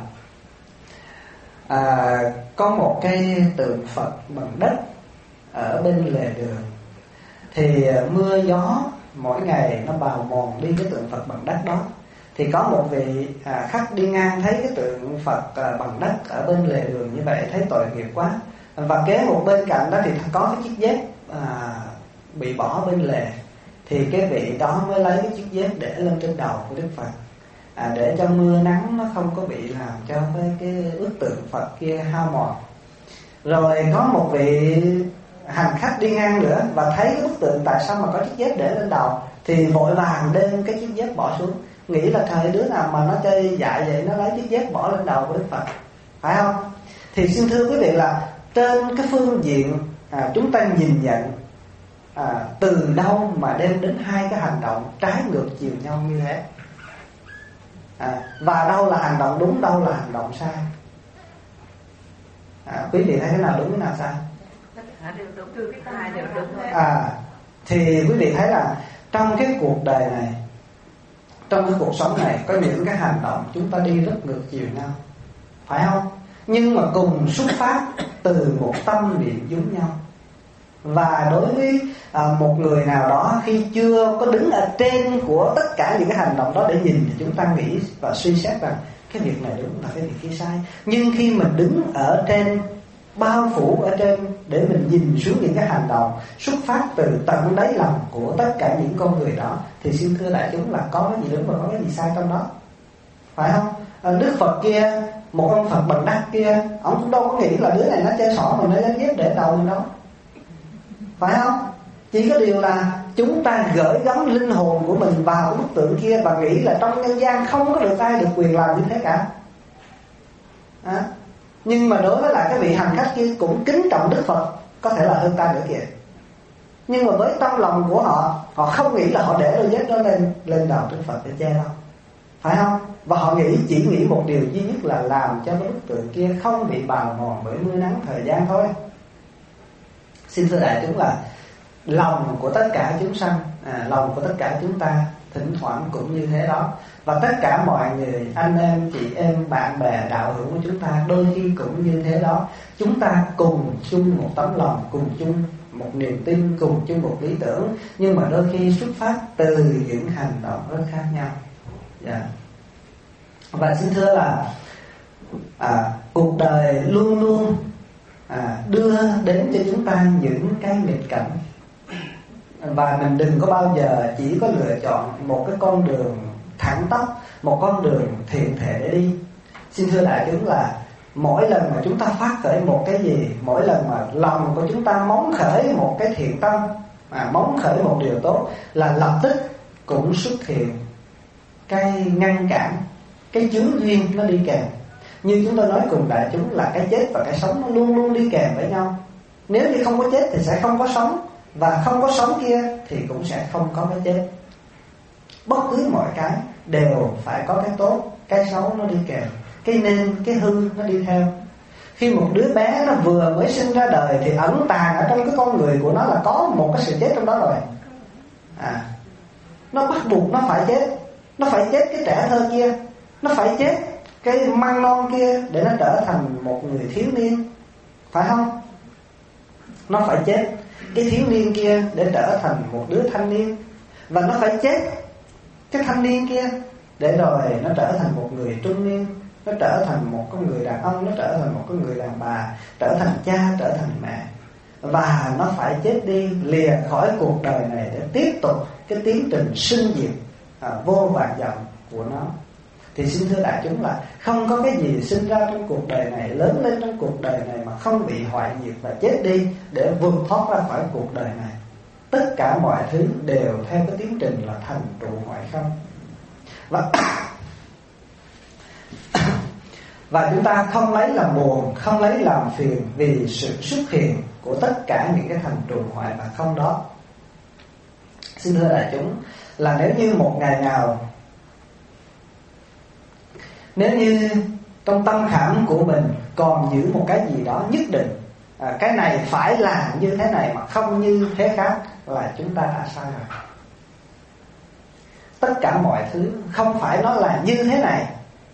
à, có một cái tượng Phật bằng đất ở bên lề đường. Thì uh, mưa gió mỗi ngày nó bào mòn đi cái tượng Phật bằng đất đó. Thì có một vị à, khách đi ngang thấy cái tượng Phật à, bằng đất ở bên lề đường như vậy, thấy tội nghiệp quá. Và kế một bên cạnh đó thì có cái chiếc dép à, bị bỏ bên lề. Thì cái vị đó mới lấy cái chiếc dép để lên trên đầu của Đức Phật, à, để cho mưa nắng nó không có bị làm cho cái, cái bức tượng Phật kia hao mòn. Rồi có một vị hành khách đi ngang nữa và thấy cái bức tượng tại sao mà có chiếc dép để lên đầu, thì vội vàng đem cái chiếc dép bỏ xuống, nghĩ là thời đứa nào mà nó chơi dại vậy nó lấy chiếc dép bỏ lên đầu của Đức Phật, phải không? Thì xin thưa quý vị là trên cái phương diện à, chúng ta nhìn nhận à, từ đâu mà đem đến hai cái hành động trái ngược chiều nhau như thế, à, và đâu là hành động đúng, đâu là hành động sai. À, quý vị thấy cái nào đúng, cái nào sai? À, thì quý vị thấy là trong cái cuộc đời này, trong cái cuộc sống này, có những cái hành động chúng ta đi rất ngược chiều nhau, phải không? Nhưng mà cùng xuất phát từ một tâm niệm giống nhau. Và đối với à, một người nào đó khi chưa có đứng ở trên của tất cả những cái hành động đó để nhìn, thì chúng ta nghĩ và suy xét rằng cái việc này đúng, là cái việc kia sai. Nhưng khi mình đứng ở trên, bao phủ ở trên, để mình nhìn xuống những cái hành động xuất phát từ tận đáy lòng của tất cả những con người đó, thì xin thưa đại chúng là có cái gì đúng và có cái gì sai trong đó, phải không? À, Đức Phật kia, một ông Phật bằng đất kia, ông cũng đâu có nghĩ là đứa này nó chơi xỏ mà nó lấy dép để đầu mình đâu, phải không? Chỉ có điều là chúng ta gửi gắm linh hồn của mình vào cái bức tượng kia và nghĩ là trong nhân gian không có được ai được quyền làm như thế cả. À, nhưng mà đối với lại cái vị hành khách kia cũng kính trọng Đức Phật, có thể là hơn ta nữa kìa. Nhưng mà với tâm lòng của họ, họ không nghĩ là họ để đôi dép đó lên lên đầu Đức Phật để che đâu, phải không? Và họ nghĩ, chỉ nghĩ một điều duy nhất là làm cho cái bức tượng kia không bị bào mòn bởi mưa nắng thời gian thôi. Xin thưa đại chúng là lòng của tất cả chúng sanh, à, lòng của tất cả chúng ta thỉnh thoảng cũng như thế đó. Và tất cả mọi người, anh em, chị em, bạn bè, đạo hữu của chúng ta đôi khi cũng như thế đó. Chúng ta cùng chung một tấm lòng, cùng chung một niềm tin, cùng chung một lý tưởng, nhưng mà đôi khi xuất phát từ những hành động rất khác nhau. Yeah. Và xin thưa là à, cuộc đời luôn luôn à, đưa đến cho chúng ta những cái nghịch cảnh. Và mình đừng có bao giờ chỉ có lựa chọn một cái con đường thẳng tắp, một con đường thiện thể để đi. Xin thưa đại chúng là mỗi lần mà chúng ta phát khởi một cái gì, mỗi lần mà lòng của chúng ta móng khởi một cái thiện tâm, à, móng khởi một điều tốt, là lập tức cũng xuất hiện cái ngăn cản, cái chướng duyên nó đi kèm. Như chúng tôi nói cùng đại chúng là cái chết và cái sống nó luôn luôn đi kèm với nhau. Nếu như không có chết thì sẽ không có sống, và không có sống kia thì cũng sẽ không có cái chết. Bất cứ mọi cái đều phải có cái tốt, cái xấu nó đi kèm, cái nên, cái hư nó đi theo. Khi một đứa bé nó vừa mới sinh ra đời thì ẩn tàng ở trong cái con người của nó là có một cái sự chết trong đó rồi. À, nó bắt buộc nó phải chết. Nó phải chết cái trẻ thơ kia, nó phải chết cái măng non kia để nó trở thành một người thiếu niên, phải không? Nó phải chết cái thiếu niên kia để trở thành một đứa thanh niên. Và nó phải chết cái thanh niên kia để rồi nó trở thành một người trung niên, nó trở thành một con người đàn ông, nó trở thành một con người đàn bà, trở thành cha, trở thành mẹ. Và nó phải chết đi lìa khỏi cuộc đời này để tiếp tục cái tiến trình sinh diệt à, vô vàn dặm của nó. Thì xin thưa đại chúng là không có cái gì sinh ra trong cuộc đời này, lớn lên trong cuộc đời này mà không bị hoại diệt và chết đi để vượt thoát ra khỏi cuộc đời này. Tất cả mọi thứ đều theo cái tiến trình là thành trụ hoại không. Và và chúng ta không lấy làm buồn, không lấy làm phiền vì sự xuất hiện của tất cả những cái thành trụ hoại và không đó. Xin thưa đại chúng là nếu như một ngày nào, nếu như trong tâm khảm của mình còn giữ một cái gì đó nhất định, à, cái này phải làm như thế này mà không như thế khác, là chúng ta đã sai rồi. tất cả mọi thứ không phải nó là như thế này,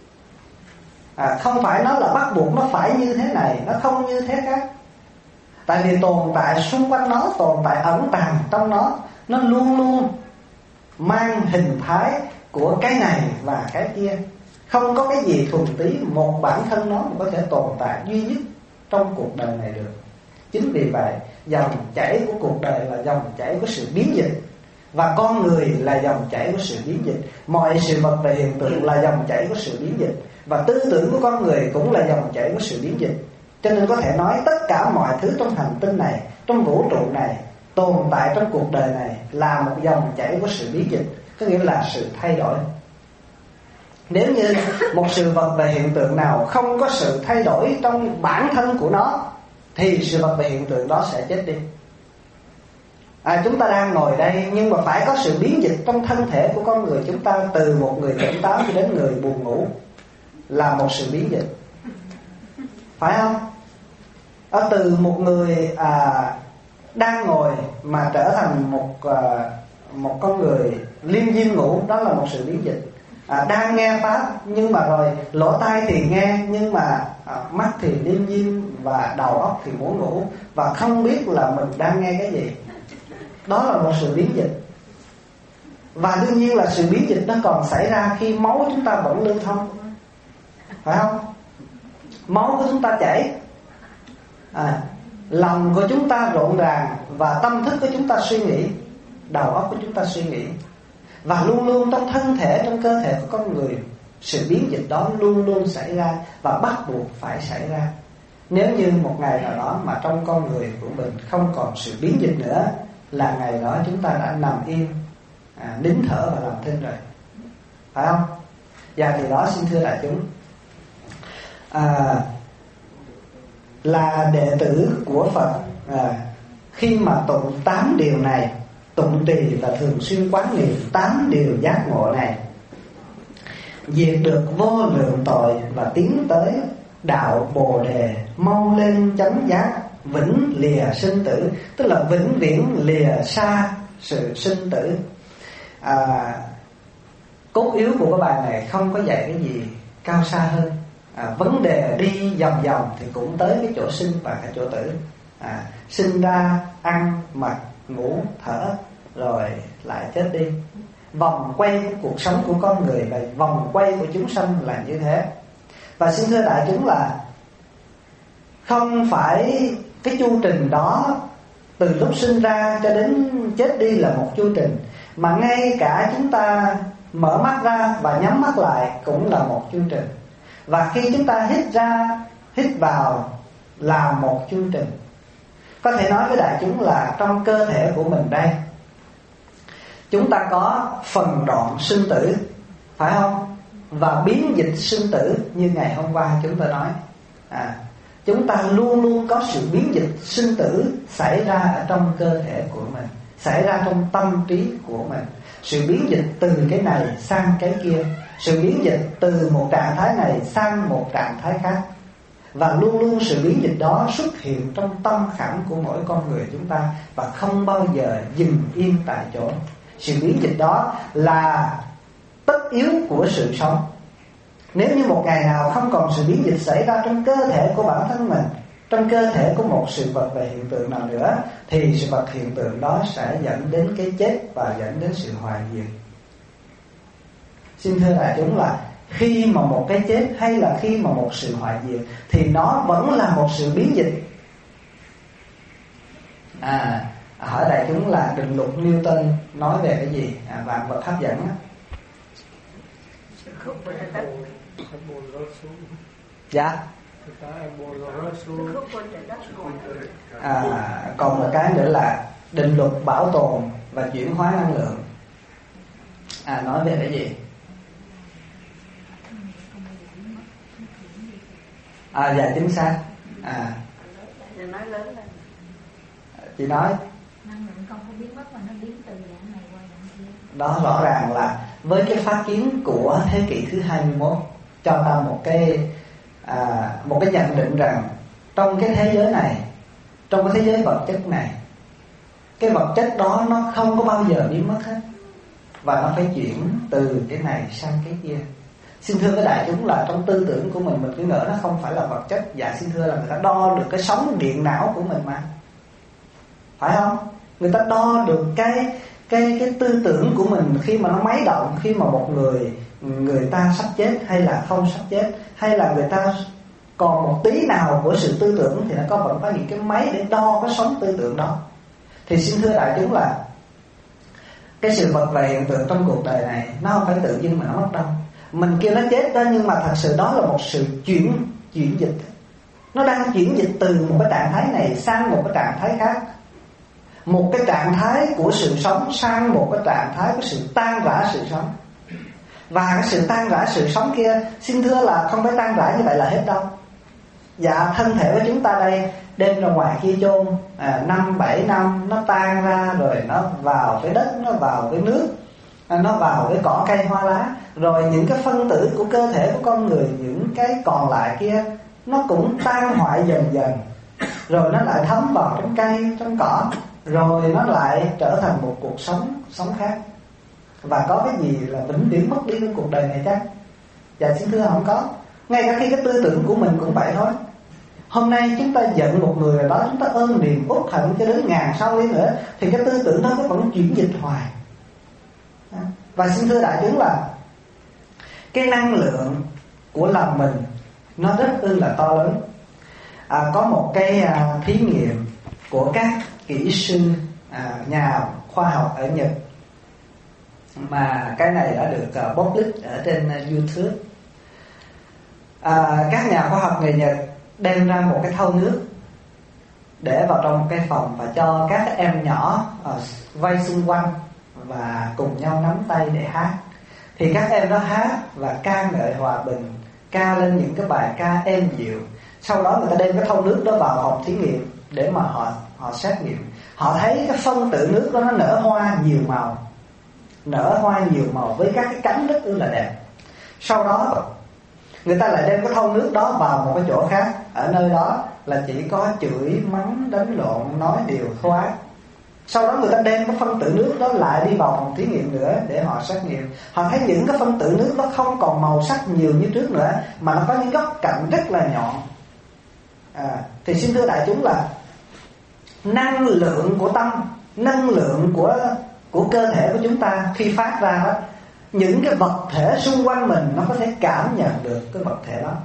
à, không phải nó là bắt buộc nó phải như thế này, nó không như thế khác. Tại vì tồn tại xung quanh nó, tồn tại ẩn tàng trong nó, nó luôn luôn mang hình thái của cái này và cái kia. Không có cái gì thuần túy một bản thân nó mà có thể tồn tại duy nhất trong cuộc đời này được. Chính vì vậy, dòng chảy của cuộc đời là dòng chảy của sự biến dịch, và con người là dòng chảy của sự biến dịch. Mọi sự vật và hiện tượng là dòng chảy của sự biến dịch, và tư tưởng của con người cũng là dòng chảy của sự biến dịch. Cho nên có thể nói tất cả mọi thứ trong hành tinh này, trong vũ trụ này, tồn tại trong cuộc đời này là một dòng chảy của sự biến dịch, có nghĩa là sự thay đổi. Nếu như một sự vật và hiện tượng nào không có sự thay đổi trong bản thân của nó, thì sự vật và hiện tượng đó sẽ chết đi. À, chúng ta đang ngồi đây, nhưng mà phải có sự biến dịch trong thân thể của con người chúng ta, từ một người tỉnh táo cho đến người buồn ngủ, là một sự biến dịch, phải không? Ở từ một người à, đang ngồi mà trở thành một à, một con người liêm diêm ngủ, đó là một sự biến dịch. À, đang nghe pháp nhưng mà rồi lỗ tai thì nghe, nhưng mà à, mắt thì liêm diêm và đầu óc thì muốn ngủ, và không biết là mình đang nghe cái gì. Đó là một sự biến dịch. Và đương nhiên là sự biến dịch nó còn xảy ra khi máu chúng ta vẫn lưu thông, phải không? Máu của chúng ta chảy, à, lòng của chúng ta rộn ràng, và tâm thức của chúng ta suy nghĩ, đầu óc của chúng ta suy nghĩ. Và luôn luôn trong thân thể, trong cơ thể của con người, sự biến dịch đó luôn luôn xảy ra và bắt buộc phải xảy ra. Nếu như một ngày nào đó mà trong con người của mình không còn sự biến dịch nữa, là ngày đó chúng ta đã nằm yên, à, nín thở và làm thinh rồi, phải không? Và thì đó, xin thưa đại chúng, à, là đệ tử của Phật, à, khi mà tụng tám điều này, tụng trì và thường xuyên quán niệm tám điều giác ngộ này, diệt được vô lượng tội và tiến tới đạo Bồ Đề, mau lên chánh giác, vĩnh lìa sinh tử, tức là vĩnh viễn lìa xa sự sinh tử. À, cốt yếu của cái bài này không có dạy cái gì cao xa hơn. À, vấn đề đi vòng vòng thì cũng tới cái chỗ sinh và cái chỗ tử. À, sinh ra, ăn, mặc, ngủ, thở, rồi lại chết đi. Vòng quay của cuộc sống của con người và vòng quay của chúng sanh là như thế. Và xin thưa đại chúng là không phải cái chu trình đó từ lúc sinh ra cho đến chết đi là một chu trình, mà ngay cả chúng ta mở mắt ra và nhắm mắt lại cũng là một chu trình. Và khi chúng ta hít ra, hít vào là một chu trình. Có thể nói với đại chúng là trong cơ thể của mình đây, chúng ta có phần đoạn sinh tử, phải không? Và biến dịch sinh tử như ngày hôm qua chúng ta nói. À, chúng ta luôn luôn có sự biến dịch sinh tử xảy ra ở trong cơ thể của mình, xảy ra trong tâm trí của mình. Sự biến dịch từ cái này sang cái kia, sự biến dịch từ một trạng thái này sang một trạng thái khác. Và luôn luôn sự biến dịch đó xuất hiện trong tâm khảm của mỗi con người chúng ta, và không bao giờ dừng yên tại chỗ. Sự biến dịch đó là tất yếu của sự sống. Nếu như một ngày nào không còn sự biến dịch xảy ra trong cơ thể của bản thân mình, trong cơ thể của một sự vật và hiện tượng nào nữa, thì sự vật hiện tượng đó sẽ dẫn đến cái chết và dẫn đến sự hoại diệt. Xin thưa đại chúng là khi mà một cái chết hay là khi mà một sự hoại diệt thì nó vẫn là một sự biến dịch. À, hỏi đại chúng là định luật Newton nói về cái gì? À, vạn vật hấp dẫn á. Dạ. À, còn một cái nữa là định luật bảo tồn và chuyển hóa năng lượng. À, nói về cái gì? À, dạ chính xác. À, chị nói lớn lên. Chị nói năng lượng không có biến mất mà nó biến từ dạng này qua dạng kia. đó rõ ràng là với cái phát kiến của thế kỷ thứ hai mươi mốt cho ta một cái à, một cái nhận định rằng trong cái thế giới này, trong cái thế giới vật chất này, cái vật chất đó nó không có bao giờ biến mất hết. và nó phải chuyển từ cái này sang cái kia. Xin thưa với đại chúng là trong tư tưởng của mình, mình cứ ngỡ nó không phải là vật chất. Dạ xin thưa là người ta đo được cái sóng điện não của mình mà, phải không? Người ta đo được cái cái cái tư tưởng của mình khi mà nó máy động, khi mà một người người ta sắp chết hay là không sắp chết, hay là người ta còn một tí nào của sự tư tưởng, thì nó có vẫn có những cái máy để đo cái sóng tư tưởng đó. Thì xin thưa đại chúng là cái sự vật và hiện tượng trong cuộc đời này nó không phải tự dưng mà nó mất đâu. Mình kêu nó chết đó, nhưng mà thật sự đó là một sự chuyển chuyển dịch. Nó đang chuyển dịch từ một cái trạng thái này sang một cái trạng thái khác, một cái trạng thái của sự sống sang một cái trạng thái của sự tan rã sự sống. Và cái sự tan rã sự sống kia, xin thưa là không phải tan rã như vậy là hết đâu. Dạ thân thể của chúng ta đây đem ra ngoài kia chôn à, năm bảy năm nó tan ra, rồi nó vào cái đất, nó vào cái nước, à, nó vào cái cỏ cây hoa lá, rồi những cái phân tử của cơ thể của con người, những cái còn lại kia nó cũng tan hoại dần dần, rồi nó lại thấm vào trong cây, trong cỏ, rồi nó lại trở thành một cuộc sống sống khác. Và có cái gì là vĩnh viễn mất đi trong cuộc đời này chắc? Dạ xin thưa không có. Ngay cả khi cái tư tưởng của mình cũng vậy thôi. Hôm nay chúng ta giận một người nào đó, chúng ta ơn niềm uất hận cho đến ngàn sau đi nữa, thì cái tư tưởng đó nó vẫn chuyển dịch hoài. Và xin thưa đại chúng là cái năng lượng của lòng mình nó rất ư là to lớn. à, Có một cái à, thí nghiệm của các kỹ sư, à, nhà khoa học ở Nhật, mà cái này đã được uh, public ở trên uh, YouTube. à, Các nhà khoa học người Nhật đem ra một cái thau nước để vào trong một cái phòng và cho các em nhỏ uh, vây xung quanh và cùng nhau nắm tay để hát. Thì các em đó hát và ca ngợi hòa bình, ca lên những cái bài ca êm dịu. Sau đó người ta đem cái thau nước đó vào phòng thí nghiệm để mà họ họ xét nghiệm. Họ thấy cái phân tử nước đó nó nở hoa nhiều màu, nở hoa nhiều màu với các cái cánh rất là đẹp. Sau đó người ta lại đem cái thau nước đó vào một cái chỗ khác. Ở nơi đó là chỉ có chửi mắng, đánh lộn, nói điều khoái. Sau đó người ta đem cái phân tử nước đó lại đi vào phòng thí nghiệm nữa để họ xét nghiệm. Họ thấy những cái phân tử nước đó không còn màu sắc nhiều như trước nữa, mà nó có những góc cạnh rất là nhọn. à, Thì xin thưa đại chúng là năng lượng của tâm, năng lượng của của cơ thể của chúng ta khi phát ra đó, những cái vật thể xung quanh mình nó có thể cảm nhận được cái vật thể đó,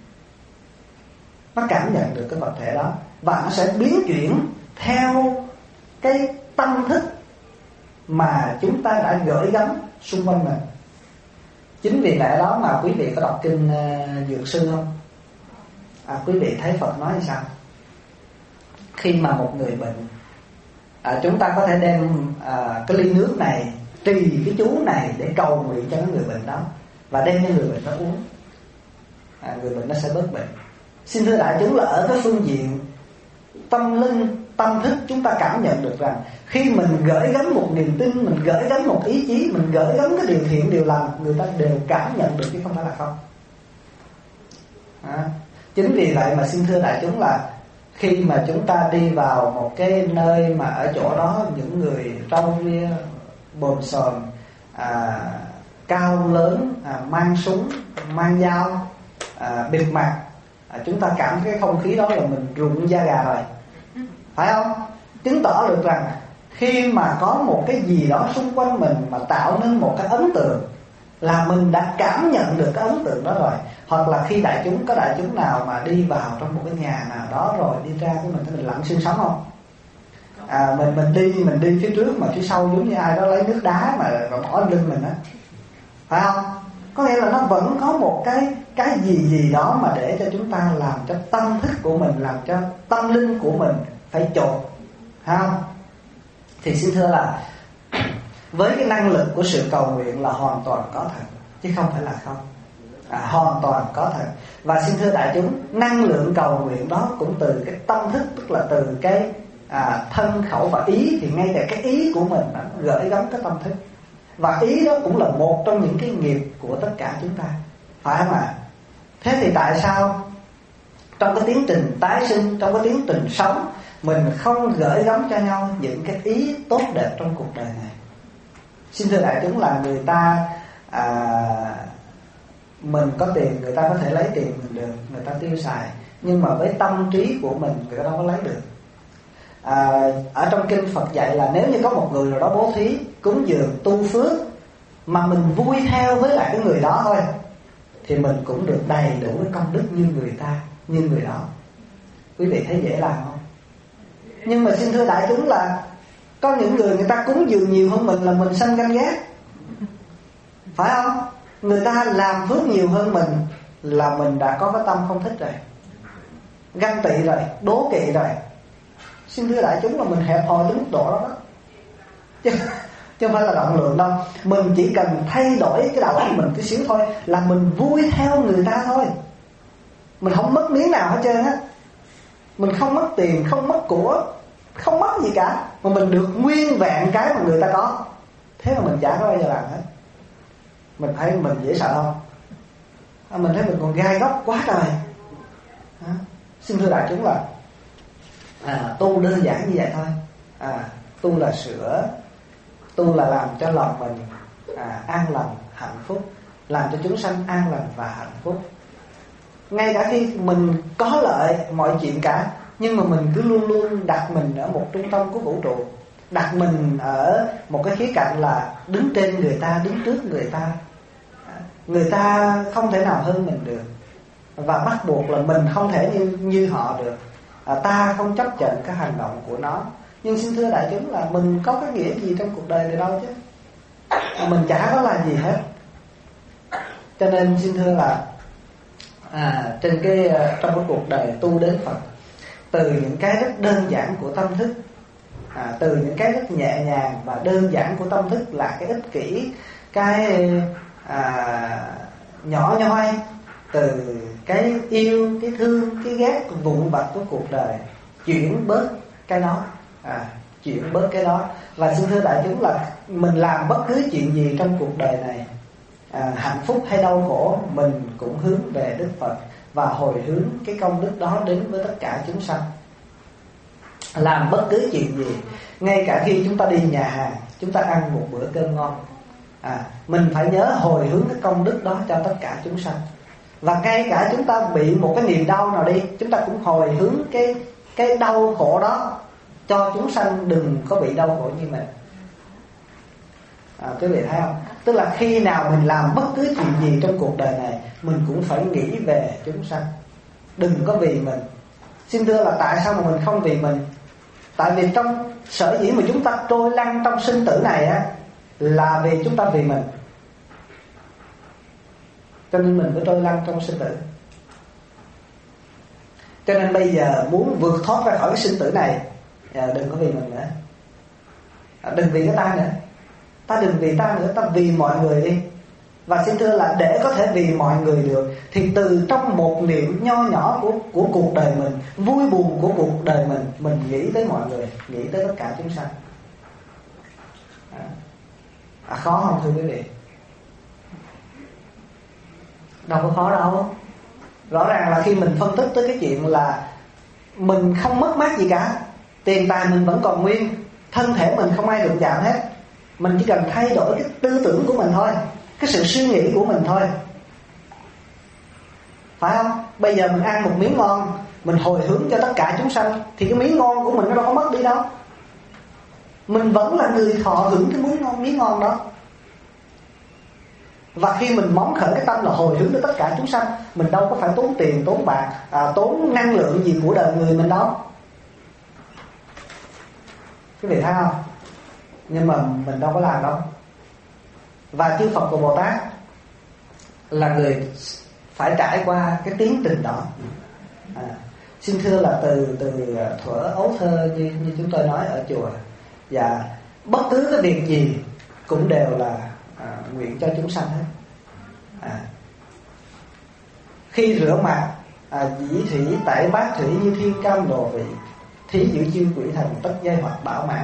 nó cảm nhận được cái vật thể đó, và nó sẽ biến chuyển theo cái tâm thức mà chúng ta đã gửi gắm xung quanh mình. Chính vì lẽ đó mà quý vị có đọc kinh uh, Dược Sư không? À, quý vị thấy Phật nói như sao? Khi mà một người bệnh, à, chúng ta có thể đem à, cái ly nước này, trì cái chú này để cầu nguyện cho người bệnh đó, và đem cho người bệnh đó uống, à, người bệnh nó sẽ bớt bệnh. Xin thưa đại chúng là ở cái phương diện tâm linh, tâm thức, chúng ta cảm nhận được rằng khi mình gửi gắm một niềm tin, mình gửi gắm một ý chí, mình gửi gắm cái điều thiện, điều lành, người ta đều cảm nhận được chứ không phải là không. à, Chính vì vậy mà xin thưa đại chúng là khi mà chúng ta đi vào một cái nơi mà ở chỗ đó những người râu ria bồn xồm, à, cao lớn, à, mang súng, mang dao, à, bịt mặt, à, chúng ta cảm thấy cái không khí đó là mình rụng da gà rồi, phải không? Chứng tỏ được rằng khi mà có một cái gì đó xung quanh mình mà tạo nên một cái ấn tượng là mình đã cảm nhận được cái ấn tượng đó rồi. Hoặc là khi đại chúng, có đại chúng nào mà đi vào trong một cái nhà nào đó rồi đi ra của mình, mình lặng xương sống không? À, mình mình đi mình đi phía trước mà phía sau giống như ai đó lấy nước đá mà, mà bỏ lưng mình á, phải không? Có nghĩa là nó vẫn có một cái cái gì gì đó mà để cho chúng ta làm cho tâm thức của mình, làm cho tâm linh của mình phải chột, phải không? Thì xin thưa là với cái năng lực của sự cầu nguyện là hoàn toàn có thật, chứ không phải là không. À, hoàn toàn có thật. Và xin thưa đại chúng, năng lượng cầu nguyện đó cũng từ cái tâm thức, tức là từ cái à, thân khẩu và ý. Thì ngay tại cái ý của mình nó gửi gắm cái tâm thức, và ý đó cũng là một trong những cái nghiệp của tất cả chúng ta, phải không ạ? Thế thì tại sao trong cái tiến trình tái sinh, trong cái tiến trình sống, mình không gửi gắm cho nhau những cái ý tốt đẹp trong cuộc đời này? Xin thưa đại chúng là người ta à, mình có tiền, người ta có thể lấy tiền mình được, người ta tiêu xài, nhưng mà với tâm trí của mình người ta đâu có lấy được. À, ở trong kinh Phật dạy là nếu như có một người nào đó bố thí, cúng dường, tu phước mà mình vui theo với lại cái người đó thôi, thì mình cũng được đầy đủ cái công đức như người ta, như người đó. Quý vị thấy dễ làm không? Nhưng mà xin thưa đại chúng là có những người người ta cúng dường nhiều hơn mình là mình sanh ganh ghét, phải không? Người ta làm phước nhiều hơn mình là mình đã có cái tâm không thích rồi, ganh tị rồi, đố kỵ rồi. Xin thưa đại chúng là mình hẹp hòi đến mức độ đó đó, chứ, chứ không phải là rộng lượng đâu. Mình chỉ cần thay đổi cái đầu óc mình tí xíu thôi là mình vui theo người ta thôi. Mình không mất miếng nào hết trơn á. Mình không mất tiền, không mất của, không mất gì cả, mà mình được nguyên vẹn cái mà người ta có. Thế mà mình chả có bao giờ làm hết. Mình thấy mình dễ sợ không? Mình thấy mình còn gai góc quá trời. à, Xin thưa đại chúng là à, tu đơn giản như vậy thôi. à, Tu là sửa, tu là làm cho lòng mình à, an lành, hạnh phúc, làm cho chúng sanh an lành và hạnh phúc. Ngay cả khi mình có lợi mọi chuyện cả, nhưng mà mình cứ luôn luôn đặt mình ở một trung tâm của vũ trụ, đặt mình ở một cái khía cạnh là đứng trên người ta, đứng trước người ta. Người ta không thể nào hơn mình được, và bắt buộc là mình không thể như, như họ được. à, Ta không chấp nhận cái hành động của nó. Nhưng xin thưa đại chúng là mình có cái nghĩa gì trong cuộc đời này đâu chứ. à, Mình chả có làm gì hết. Cho nên xin thưa là à, trên cái trong cái cuộc đời tu đến Phật, từ những cái rất đơn giản của tâm thức, à, từ những cái rất nhẹ nhàng và đơn giản của tâm thức là cái ích kỷ, cái à, nhỏ nhoi, từ cái yêu, cái thương, cái ghét vụn vặt của cuộc đời, chuyển bớt cái đó, à, chuyển bớt cái đó. Và xin thưa đại chúng là mình làm bất cứ chuyện gì trong cuộc đời này, à, hạnh phúc hay đau khổ, mình cũng hướng về Đức Phật và hồi hướng cái công đức đó đến với tất cả chúng sanh. Làm bất cứ chuyện gì, ngay cả khi chúng ta đi nhà hàng, chúng ta ăn một bữa cơm ngon, à, mình phải nhớ hồi hướng cái công đức đó cho tất cả chúng sanh. Và ngay cả chúng ta bị một cái niềm đau nào đi, chúng ta cũng hồi hướng cái cái đau khổ đó cho chúng sanh đừng có bị đau khổ như mình. à, Quý vị thấy không? Tức là khi nào mình làm bất cứ chuyện gì trong cuộc đời này, mình cũng phải nghĩ về chúng sanh, đừng có vì mình. Xin thưa là tại sao mà mình không vì mình? Tại vì trong sở dĩ mà chúng ta trôi lăn trong sinh tử này á, là vì chúng ta vì mình, cho nên mình phải trôi lăn trong sinh tử. Cho nên bây giờ muốn vượt thoát ra khỏi cái sinh tử này, đừng có vì mình nữa, đừng vì cái ta nữa. Ta đừng vì ta nữa, ta vì mọi người đi. Và xin thưa là để có thể vì mọi người được, thì từ trong một niệm nho nhỏ của, của cuộc đời mình, vui buồn của cuộc đời mình, mình nghĩ tới mọi người, nghĩ tới tất cả chúng sanh. À, khó không thưa quý vị? Đâu có khó đâu. Rõ ràng là khi mình phân tích tới cái chuyện là mình không mất mát gì cả, tiền tài mình vẫn còn nguyên, thân thể mình không ai đụng chạm hết, mình chỉ cần thay đổi cái tư tưởng của mình thôi, cái sự suy nghĩ của mình thôi, phải không? Bây giờ mình ăn một miếng ngon, mình hồi hướng cho tất cả chúng sanh, thì cái miếng ngon của mình nó đâu có mất đi đâu. Mình vẫn là người thọ hưởng cái miếng ngon, miếng ngon đó. Và khi mình móng khởi cái tâm là hồi hướng cho tất cả chúng sanh, mình đâu có phải tốn tiền, tốn bạc, à, tốn năng lượng gì của đời người mình đâu. Quý vị thấy không? Nhưng mà mình đâu có làm đâu. Và chư Phật của Bồ Tát là người phải trải qua cái tiến trình đó. à, Xin thưa là từ từ thuở ấu thơ như, như chúng tôi nói ở chùa, và bất cứ cái việc gì cũng đều là à, nguyện cho chúng sanh hết. à, Khi rửa mặt, à, dĩ thủy tẩy bát thủy như thiên cam đồ vị, thí giữ chư quỷ thần tất giai hoặc bảo mãn.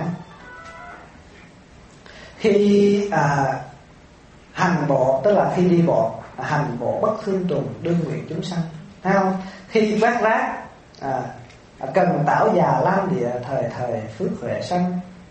Khi à, hành bộ, tức là khi đi bộ, à, hành bộ bất thương trùng đương nguyện chúng sanh, thấy không? Khi vác rác, à, cần tảo già lam địa thời thời phước huệ sanh,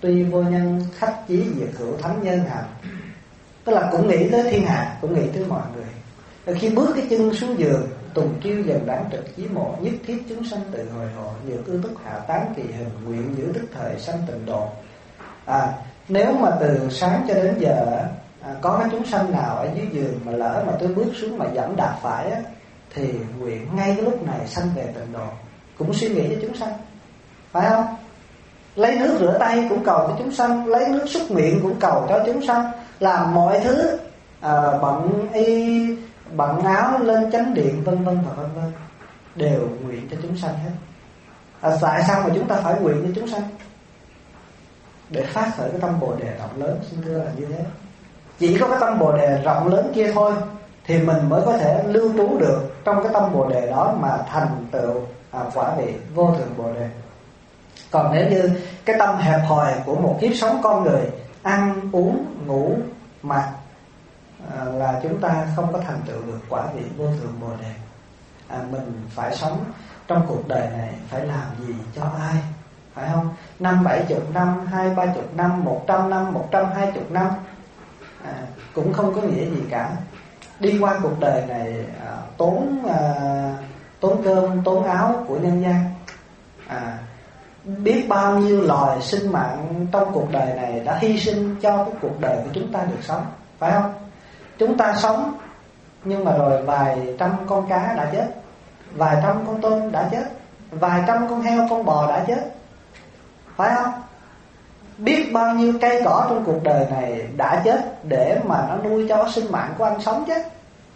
tuy vô nhân khách chí diệt hữu thánh nhân hành. Tức là cũng nghĩ tới thiên hạ, cũng nghĩ tới mọi người. Rồi khi bước cái chân xuống giường, tùng kêu dần đáng trực chí mộ, nhất thiết chúng sanh tự hồi hộ, nhược ư túc hạ tán kỳ hình, nguyện giữ tức thời sanh tịnh độ. À, nếu mà từ sáng cho đến giờ à, có cái chúng sanh nào ở dưới giường mà lỡ mà tôi bước xuống mà dẫm đạp phải á, thì nguyện ngay cái lúc này sanh về tịnh độ. Cũng suy nghĩ cho chúng sanh, phải không? Lấy nước rửa tay cũng cầu cho chúng sanh, lấy nước súc miệng cũng cầu cho chúng sanh, làm mọi thứ à, bận y bận áo lên chánh điện vân vân và vân vân đều nguyện cho chúng sanh hết. À, tại sao mà chúng ta phải nguyện cho chúng sanh? Để phát khởi cái tâm bồ đề rộng lớn, xin thưa là như thế. Chỉ có cái tâm bồ đề rộng lớn kia thôi thì mình mới có thể lưu trú được trong cái tâm bồ đề đó mà thành tựu à, quả vị vô thượng bồ đề. Còn nếu như cái tâm hẹp hòi của một kiếp sống con người, ăn uống ngủ mặc à, là chúng ta không có thành tựu được quả vị vô thượng bồ đề. À, mình phải sống trong cuộc đời này phải làm gì cho ai, phải không? Năm bảy chục năm, hai ba chục năm, một trăm năm, một trăm hai chục năm à, cũng không có nghĩa gì cả. Đi qua cuộc đời này à, tốn à, tốn cơm, tốn áo của nhân gian. À, biết bao nhiêu loài sinh mạng trong cuộc đời này đã hy sinh cho cái cuộc đời của chúng ta được sống, phải không? Chúng ta sống nhưng mà rồi vài trăm con cá đã chết, vài trăm con tôm đã chết, vài trăm con heo, con bò đã chết, phải không? Biết bao nhiêu cây cỏ trong cuộc đời này đã chết để mà nó nuôi cho sinh mạng của anh sống chứ.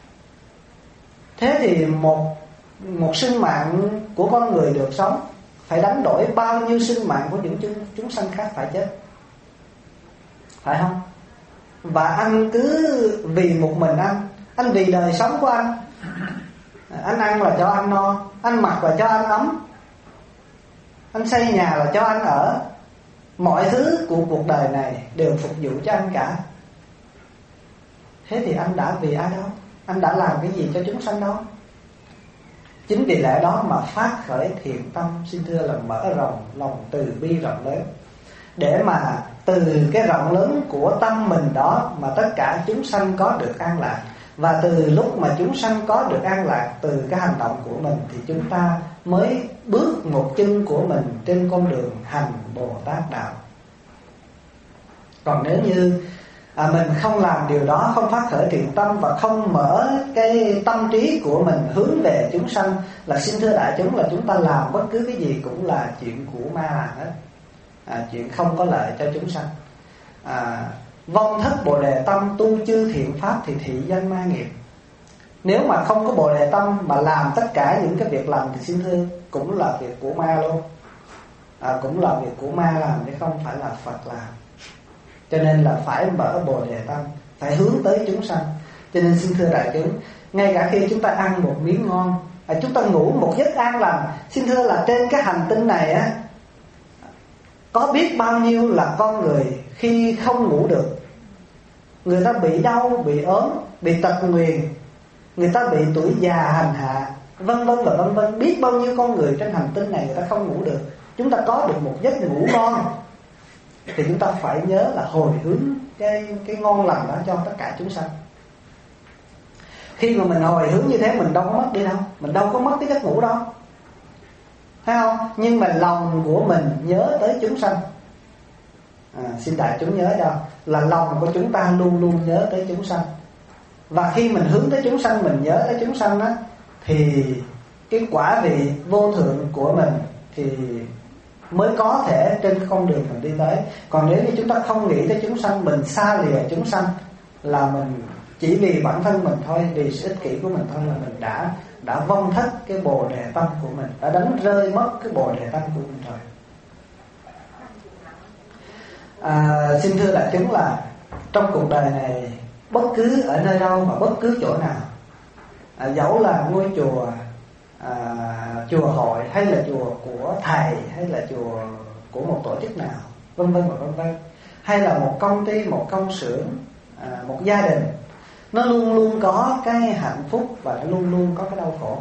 Thế thì một một sinh mạng của con người được sống phải đánh đổi bao nhiêu sinh mạng của những chúng, chúng sanh khác phải chết, phải không? Và anh cứ vì một mình anh, anh vì đời sống của anh, anh ăn là cho anh no, anh mặc là cho anh ấm, anh xây nhà là cho anh ở, mọi thứ của cuộc đời này đều phục vụ cho anh cả. Thế thì anh đã vì ai đâu? Anh đã làm cái gì cho chúng sanh đâu? Chính vì lẽ đó mà phát khởi thiện tâm, xin thưa là mở rộng lòng từ bi rộng lớn, để mà từ cái rộng lớn của tâm mình đó mà tất cả chúng sanh có được an lạc. Và từ lúc mà chúng sanh có được an lạc từ cái hành động của mình thì chúng ta mới bước một chân của mình trên con đường hành Bồ Tát đạo. Còn nếu như à, mình không làm điều đó, không phát khởi thiện tâm và không mở cái tâm trí của mình hướng về chúng sanh, là xin thưa đại chúng là chúng ta làm bất cứ cái gì cũng là chuyện của ma làm hết, à, chuyện không có lợi cho chúng sanh. à, Vong thất bồ đề tâm, tu chư thiện pháp thì thị danh ma nghiệp. Nếu mà không có bồ đề tâm mà làm tất cả những cái việc làm thì xin thưa cũng là việc của ma luôn, à, cũng là việc của ma làm chứ không phải là Phật làm. Cho nên là phải mở bồ đề tâm, phải hướng tới chúng sanh. Cho nên xin thưa đại chúng, ngay cả khi chúng ta ăn một miếng ngon, à, chúng ta ngủ một giấc an lành, xin thưa là trên cái hành tinh này á, có biết bao nhiêu là con người khi không ngủ được, người ta bị đau, bị ốm, bị tật nguyền, người ta bị tuổi già hành hạ, vân vân và vân vân. Biết bao nhiêu con người trên hành tinh này người ta không ngủ được. Chúng ta có được một giấc ngủ ngon thì chúng ta phải nhớ là hồi hướng cái cái ngon lành đó cho tất cả chúng sanh. Khi mà mình hồi hướng như thế mình đâu có mất đi đâu, mình đâu có mất cái giấc ngủ đâu, thấy không? Nhưng mà lòng của mình nhớ tới chúng sanh. À, xin đại chúng nhớ cho là lòng của chúng ta luôn luôn nhớ tới chúng sanh. Và khi mình hướng tới chúng sanh, mình nhớ tới chúng sanh đó, thì cái quả vị vô thượng của mình thì mới có thể trên cái con đường mình đi tới. Còn nếu như chúng ta không nghĩ tới chúng sanh, mình xa lìa chúng sanh, là mình chỉ vì bản thân mình thôi, vì sự ích kỷ của mình thôi, là mình đã đã vong thất cái bồ đề tâm của mình, đã đánh rơi mất cái bồ đề tâm của mình rồi. À, xin thưa đại chúng là trong cuộc đời này, bất cứ ở nơi đâu và bất cứ chỗ nào, à, dẫu là ngôi chùa, à, chùa hội hay là chùa của thầy hay là chùa của một tổ chức nào, vân vân và vân vân, hay là một công ty, một công xưởng, à, một gia đình, nó luôn luôn có cái hạnh phúc và nó luôn luôn có cái đau khổ.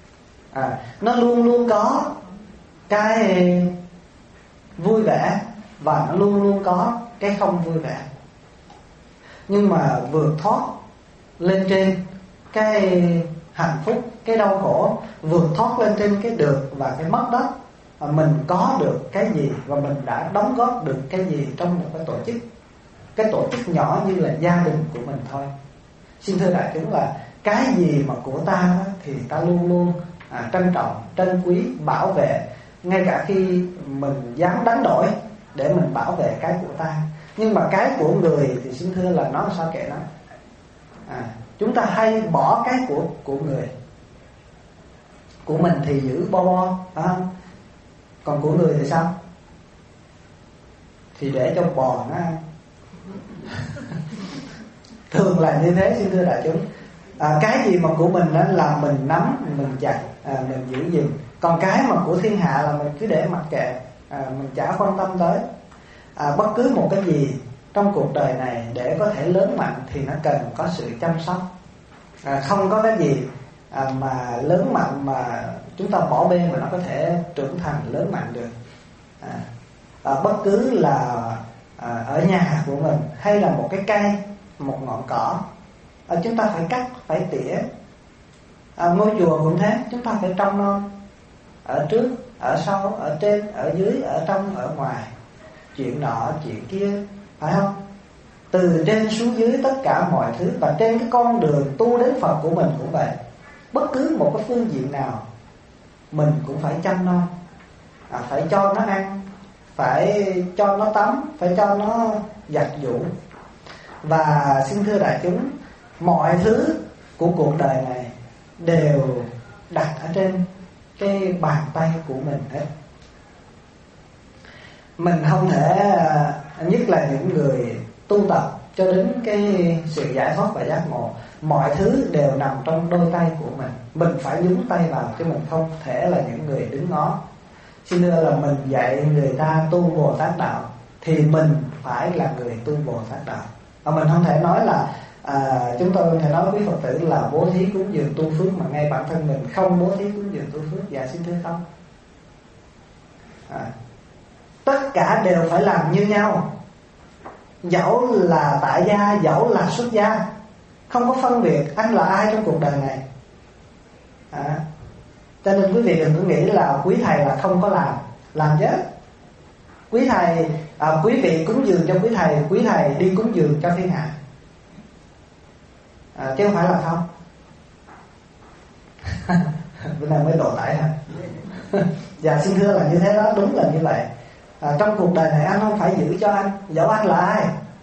À, nó luôn luôn có cái vui vẻ và nó luôn luôn có cái không vui vẻ. Nhưng mà vượt thoát lên trên cái hạnh phúc, cái đau khổ, vượt thoát lên trên cái được và cái mất đó, mình có được cái gì và mình đã đóng góp được cái gì trong một cái tổ chức, cái tổ chức nhỏ như là gia đình của mình thôi. Xin thưa đại chúng là cái gì mà của ta thì ta luôn luôn à, trân trọng, trân quý, bảo vệ, ngay cả khi mình dám đánh đổi để mình bảo vệ cái của ta. Nhưng mà cái của người thì xin thưa là nó sao kệ nó. À, chúng ta hay bỏ cái của của người, của mình thì giữ bo bo, phải không? Còn của người thì sao? Thì để cho bò nó ăn. Thường là như thế xin thưa đại chúng. À, cái gì mà của mình đó là mình nắm, mình chặt, à, mình giữ gìn. Còn cái mà của thiên hạ là mình cứ để mặc kệ, à, mình chả quan tâm tới. À, bất cứ một cái gì trong cuộc đời này để có thể lớn mạnh thì nó cần có sự chăm sóc. À, không có cái gì à, mà lớn mạnh mà chúng ta bỏ bê mà nó có thể trưởng thành lớn mạnh được. À, à, bất cứ là à, ở nhà của mình hay là một cái cây, một ngọn cỏ, à, chúng ta phải cắt, phải tỉa. À, ngôi chùa cũng thế, chúng ta phải trông nom, ở trước, ở sau, ở trên, ở dưới, ở trong, ở ngoài, chuyện nọ, chuyện kia, phải không? Từ trên xuống dưới tất cả mọi thứ. Và trên cái con đường tu đến Phật của mình cũng vậy. Bất cứ một cái phương diện nào mình cũng phải chăm nom, à, phải cho nó ăn, phải cho nó tắm, phải cho nó giặt giũ. Và xin thưa đại chúng, mọi thứ của cuộc đời này đều đặt ở trên cái bàn tay của mình hết. Mình không thể, nhất là những người tu tập cho đến cái sự giải thoát và giác ngộ, mọi thứ đều nằm trong đôi tay của mình. Mình phải nhúng tay vào, chứ mình không thể là những người đứng ngó. Xin thưa là mình dạy người ta tu Bồ Tát đạo thì mình phải là người tu Bồ Tát đạo. Và mình không thể nói là à, chúng tôi không thể nói quý Phật tử là bố thí cúng dường tu phước mà ngay bản thân mình không bố thí cúng dường tu phước. Dạ xin thưa không. À, tất cả đều phải làm như nhau, dẫu là tại gia, dẫu là xuất gia, không có phân biệt anh là ai trong cuộc đời này. À, cho nên quý vị đừng có nghĩ là quý thầy là không có làm, làm chứ. Quý thầy, à, quý vị cúng dường cho quý thầy, quý thầy đi cúng dường cho thiên hạ, à, chứ không phải là không. Bữa nay mới đổ tải hả? Dạ xin thưa là như thế đó, đúng là như vậy. À, trong cuộc đời này anh không phải giữ cho anh, dẫu anh là ai.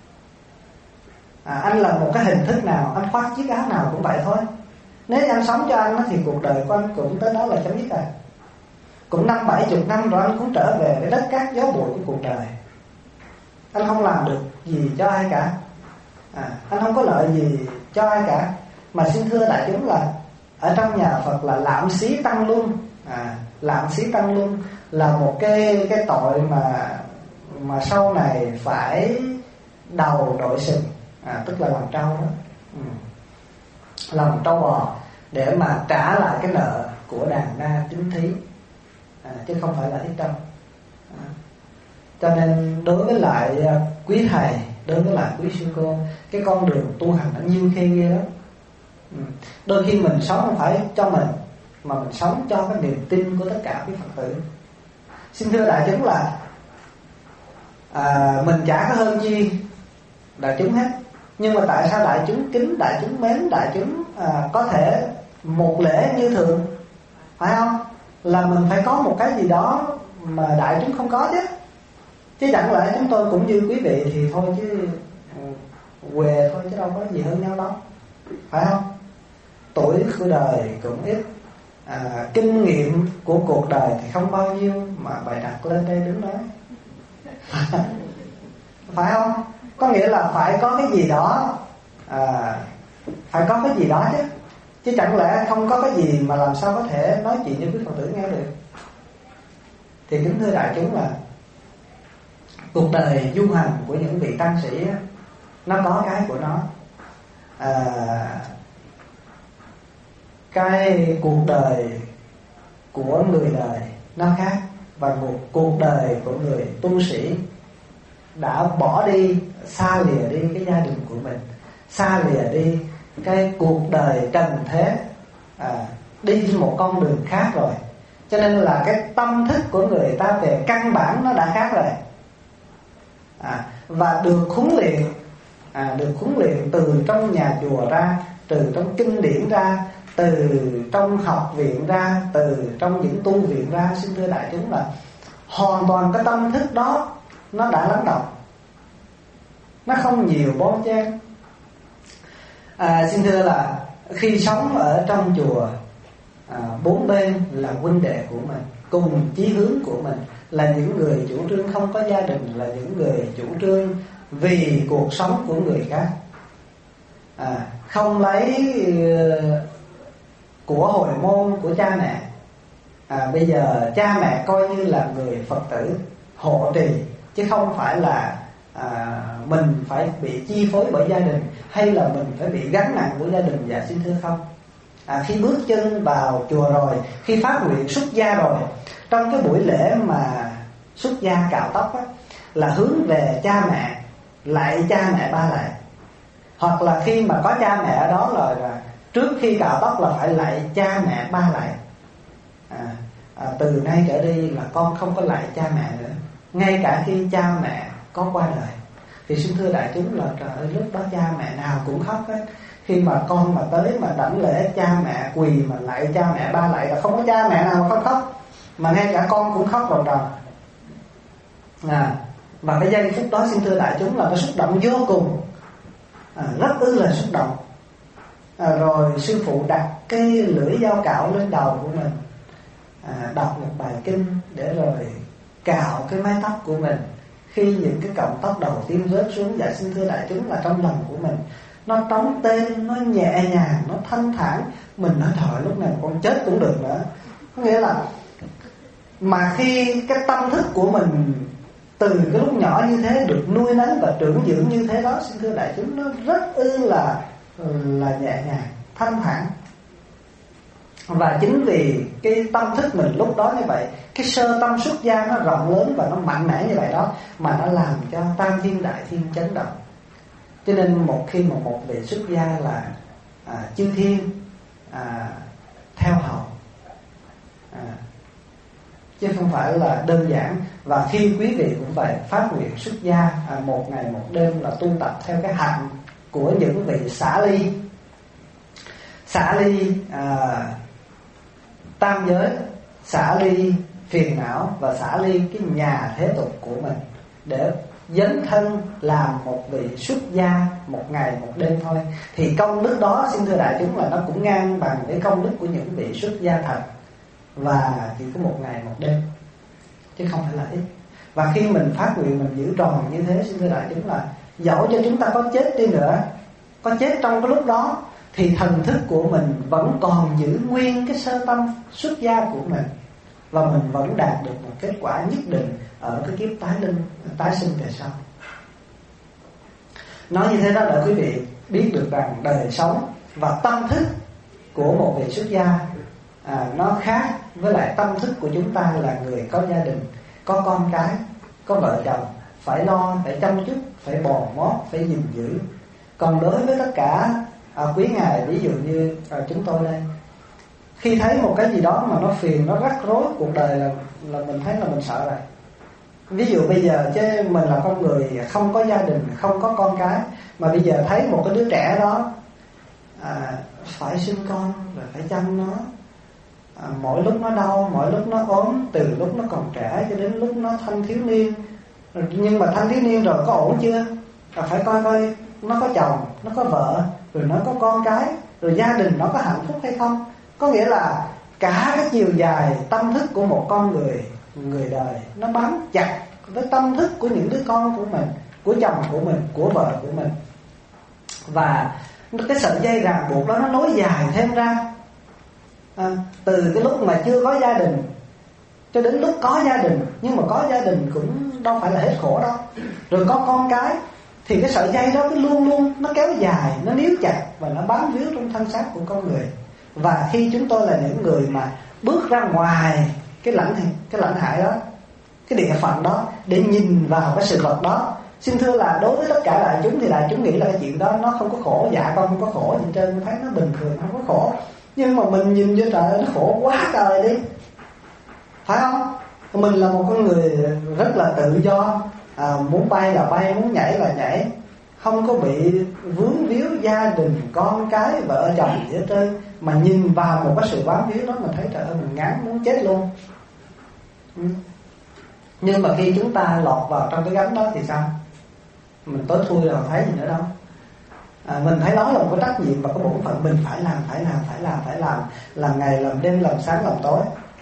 À, anh là một cái hình thức nào, anh khoác chiếc áo nào cũng vậy thôi. Nếu anh sống cho anh thì cuộc đời của anh cũng tới đó là chấm dứt rồi. Cũng năm bảy chục năm rồi anh cũng trở về với đất cát gió bụi của cuộc đời. Anh không làm được gì cho ai cả, à, anh không có lợi gì cho ai cả. Mà xin thưa đại chúng là ở trong nhà Phật là lạm xí tăng luân. À, lạm xí tăng luân là một cái cái tội mà mà sau này phải đầu đội sừng, à, tức là làm trâu đó, ừ. làm trâu bò để mà trả lại cái nợ của đàn na chính thí, à, chứ không phải là ít đâu. À, cho nên đối với lại quý thầy, đối với lại quý sư cô, cái con đường tu hành nó nhiêu khê ghê lắm. Ừ. Đôi khi mình sống không phải cho mình, mà mình sống cho cái niềm tin của tất cả quý Phật tử. Xin thưa đại chúng là à, mình chả có hơn chi đại chúng hết. Nhưng mà tại sao đại chúng kính, đại chúng mến, đại chúng à, có thể một lễ như thường, phải không? Là mình phải có một cái gì đó mà đại chúng không có chứ. Chứ chẳng lẽ chúng tôi cũng như quý vị thì thôi chứ què thôi, chứ đâu có gì hơn nhau đâu, phải không? Tuổi của đời cũng ít, à, kinh nghiệm của cuộc đời thì không bao nhiêu mà bày đặt lên đây đứng nói. Phải không? Có nghĩa là phải có cái gì đó, à, phải có cái gì đó chứ. Chứ chẳng lẽ không có cái gì mà làm sao có thể nói chuyện với quý Phật tử nghe được. Thì kính thưa đại chúng là cuộc đời du hành của những vị tăng sĩ nó có cái của nó. À, cái cuộc đời của người đời nó khác, và một cuộc đời của người tu sĩ đã bỏ đi, xa lìa đi cái gia đình của mình, xa lìa đi cái cuộc đời trần thế, à, đi một con đường khác rồi. Cho nên là cái tâm thức của người ta về căn bản nó đã khác rồi, à, và được huấn luyện, à, được huấn luyện từ trong nhà chùa ra, từ trong kinh điển ra, từ trong học viện ra, từ trong những tu viện ra. Xin thưa đại chúng là hoàn toàn cái tâm thức đó nó đã lắng động, nó không nhiều bon chen. À, xin thưa là khi sống ở trong chùa, à, bốn bên là huynh đệ của mình, cùng chí hướng của mình, là những người chủ trương không có gia đình, là những người chủ trương vì cuộc sống của người khác, à, không lấy của hồi môn của cha mẹ. À, bây giờ cha mẹ coi như là người Phật tử hộ trì, chứ không phải là à, mình phải bị chi phối bởi gia đình, hay là mình phải bị gánh nặng của gia đình. Dạ xin thưa không. À, khi bước chân vào chùa rồi, khi phát nguyện xuất gia rồi, trong cái buổi lễ mà xuất gia cạo tóc á, là hướng về cha mẹ, lại cha mẹ ba lại. Hoặc là khi mà có cha mẹ ở đó rồi, là trước khi cạo tóc là phải lại cha mẹ ba lại. à, à, Từ nay trở đi là con không có lại cha mẹ nữa, ngay cả khi cha mẹ có qua đời. Thì xin thưa đại chúng là trời ơi, lúc đó cha mẹ nào cũng khóc hết. Khi mà con mà tới mà đảnh lễ cha mẹ, quỳ mà lại cha mẹ ba lại, là không có cha mẹ nào mà không khóc, mà ngay cả con cũng khóc ròng ròng. à, Và cái giây phút đó xin thưa đại chúng là nó xúc động vô cùng, à, rất ư là xúc động. à, Rồi sư phụ đặt cái lưỡi dao cạo lên đầu của mình, à, đọc một bài kinh để rồi cạo cái mái tóc của mình. Khi những cái cọng tóc đầu tiên rớt xuống, dạ xin thưa đại chúng là trong lòng của mình nó trống tên, nó nhẹ nhàng, nó thanh thản. Mình nói trời, lúc này con chết cũng được nữa. Có nghĩa là mà khi cái tâm thức của mình từ cái lúc nhỏ như thế được nuôi nấng và trưởng dưỡng như thế đó, xin thưa đại chúng, nó rất ư là là nhẹ nhàng, thanh thản. Và chính vì cái tâm thức mình lúc đó như vậy, cái sơ tâm xuất gia nó rộng lớn và nó mạnh mẽ như vậy đó, mà nó làm cho tam thiên đại thiên chấn động. Cho nên một khi mà một vị xuất gia là à, chư thiên à, theo hầu, à, chứ không phải là đơn giản. Và khi quý vị cũng vậy, phát nguyện xuất gia, à, một ngày một đêm là tu tập theo cái hạnh của những vị xả ly. Xả ly à, tam giới, xả ly phiền não và xả ly cái nhà thế tục của mình, để dấn thân làm một vị xuất gia một ngày một đêm thôi. Thì công đức đó xin thưa đại chúng là nó cũng ngang bằng với công đức của những vị xuất gia thật, và chỉ có một ngày một đêm, chứ không phải là ít. Và khi mình phát nguyện, mình giữ tròn như thế, xin thưa đại chúng là dẫu cho chúng ta có chết đi nữa, có chết trong cái lúc đó, thì thần thức của mình vẫn còn giữ nguyên cái sơ tâm xuất gia của mình, và mình vẫn đạt được một kết quả nhất định ở cái kiếp tái linh, tái sinh về sau. Nói như thế đó để quý vị biết được rằng đời sống và tâm thức của một vị xuất gia à, nó khác với lại tâm thức của chúng ta là người có gia đình, có con cái, có vợ chồng, phải lo, phải chăm chút, phải bòn mót, phải gìn giữ. Còn đối với tất cả à, quý ngài, ví dụ như à, chúng tôi đây, khi thấy một cái gì đó mà nó phiền, nó rắc rối cuộc đời là là mình thấy là mình sợ rồi. Ví dụ bây giờ chứ mình là con người không có gia đình, không có con cái, mà bây giờ thấy một cái đứa trẻ đó à, phải sinh con rồi phải chăm nó, à, mỗi lúc nó đau, mỗi lúc nó ốm, từ lúc nó còn trẻ cho đến lúc nó thanh thiếu niên. Nhưng mà thanh thiếu niên rồi có ổn chưa? À, phải coi coi nó có chồng, nó có vợ, rồi nó có con cái, rồi gia đình nó có hạnh phúc hay không. Có nghĩa là cả cái chiều dài tâm thức của một con người, người đời, nó bám chặt với tâm thức của những đứa con của mình, của chồng của mình, của vợ của mình. Và cái sợi dây ràng buộc đó nó nối dài thêm ra, à, từ cái lúc mà chưa có gia đình cho đến lúc có gia đình. Nhưng mà có gia đình cũng đâu phải là hết khổ đâu. Rồi có con cái, thì cái sợi dây đó cứ luôn luôn nó kéo dài, nó níu chặt và nó bám víu trong thân xác của con người. Và khi chúng tôi là những người mà bước ra ngoài cái lãnh cái lãnh hải đó, cái địa phận đó, để nhìn vào cái sự vật đó, Xin thưa là đối với tất cả đại chúng thì đại chúng nghĩ là cái chuyện đó nó không có khổ. Dạ con không có khổ gì trơn, thấy nó bình thường, không có khổ. Nhưng mà mình nhìn vô trời nó khổ quá trời đi, phải không? Mình là một con người rất là tự do, à, muốn bay là bay, muốn nhảy là nhảy, không có bị vướng víu gia đình, con cái, vợ chồng gì hết trơn. Mà nhìn vào một cái sự bám víu đó mình thấy trời ơi mình ngán muốn chết luôn. ừ. Nhưng mà khi chúng ta lọt vào trong cái gánh đó thì sao? Mình tối thui rồi thấy gì nữa đâu. à, Mình thấy đó là một cái trách nhiệm và cái bổn phận mình phải làm, phải làm, phải làm, phải làm, làm ngày, làm đêm, làm sáng, làm tối.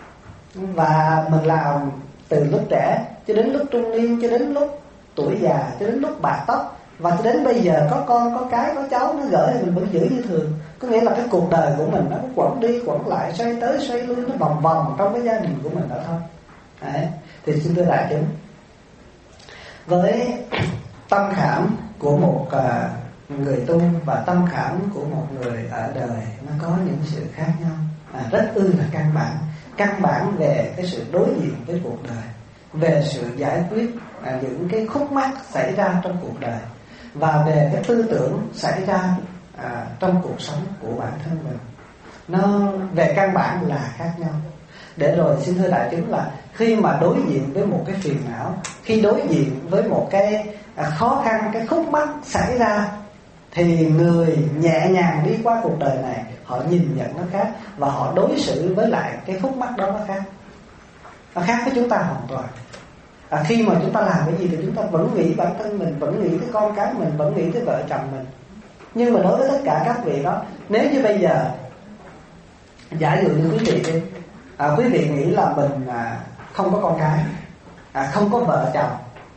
Và mình làm từ lúc trẻ cho đến lúc trung niên, cho đến lúc tuổi già, cho đến lúc bạc tóc, và cho đến bây giờ có con, có cái, có cháu nó gửi thì mình vẫn giữ như thường. Có nghĩa là cái cuộc đời của mình nó quẩn đi quẩn lại, xoay tới xoay lui, nó vòng vòng trong cái gia đình của mình đó thôi. Đấy. Thì xin thưa đại chúng, với tâm khảm của một uh, người tu và tâm khảm của một người ở đời nó có những sự khác nhau, à, rất ư là căn bản. Căn bản về cái sự đối diện với cuộc đời, về sự giải quyết à, những cái khúc mắc xảy ra trong cuộc đời, và về cái tư tưởng xảy ra à, trong cuộc sống của bản thân mình. Nó về căn bản là khác nhau. Để rồi xin thưa đại chúng là khi mà đối diện với một cái phiền não, khi đối diện với một cái à, khó khăn, cái khúc mắc xảy ra, thì người nhẹ nhàng đi qua cuộc đời này, họ nhìn nhận nó khác, và họ đối xử với lại cái khúc mắc đó nó khác. Nó khác với chúng ta hoàn toàn. à, Khi mà chúng ta làm cái gì thì chúng ta vẫn nghĩ bản thân mình, vẫn nghĩ tới con cái mình, vẫn nghĩ tới vợ chồng mình. Nhưng mà đối với tất cả các vị đó, nếu như bây giờ giả dụ như quý vị đi, à, quý vị nghĩ là mình à, không có con cái, à, không có vợ chồng,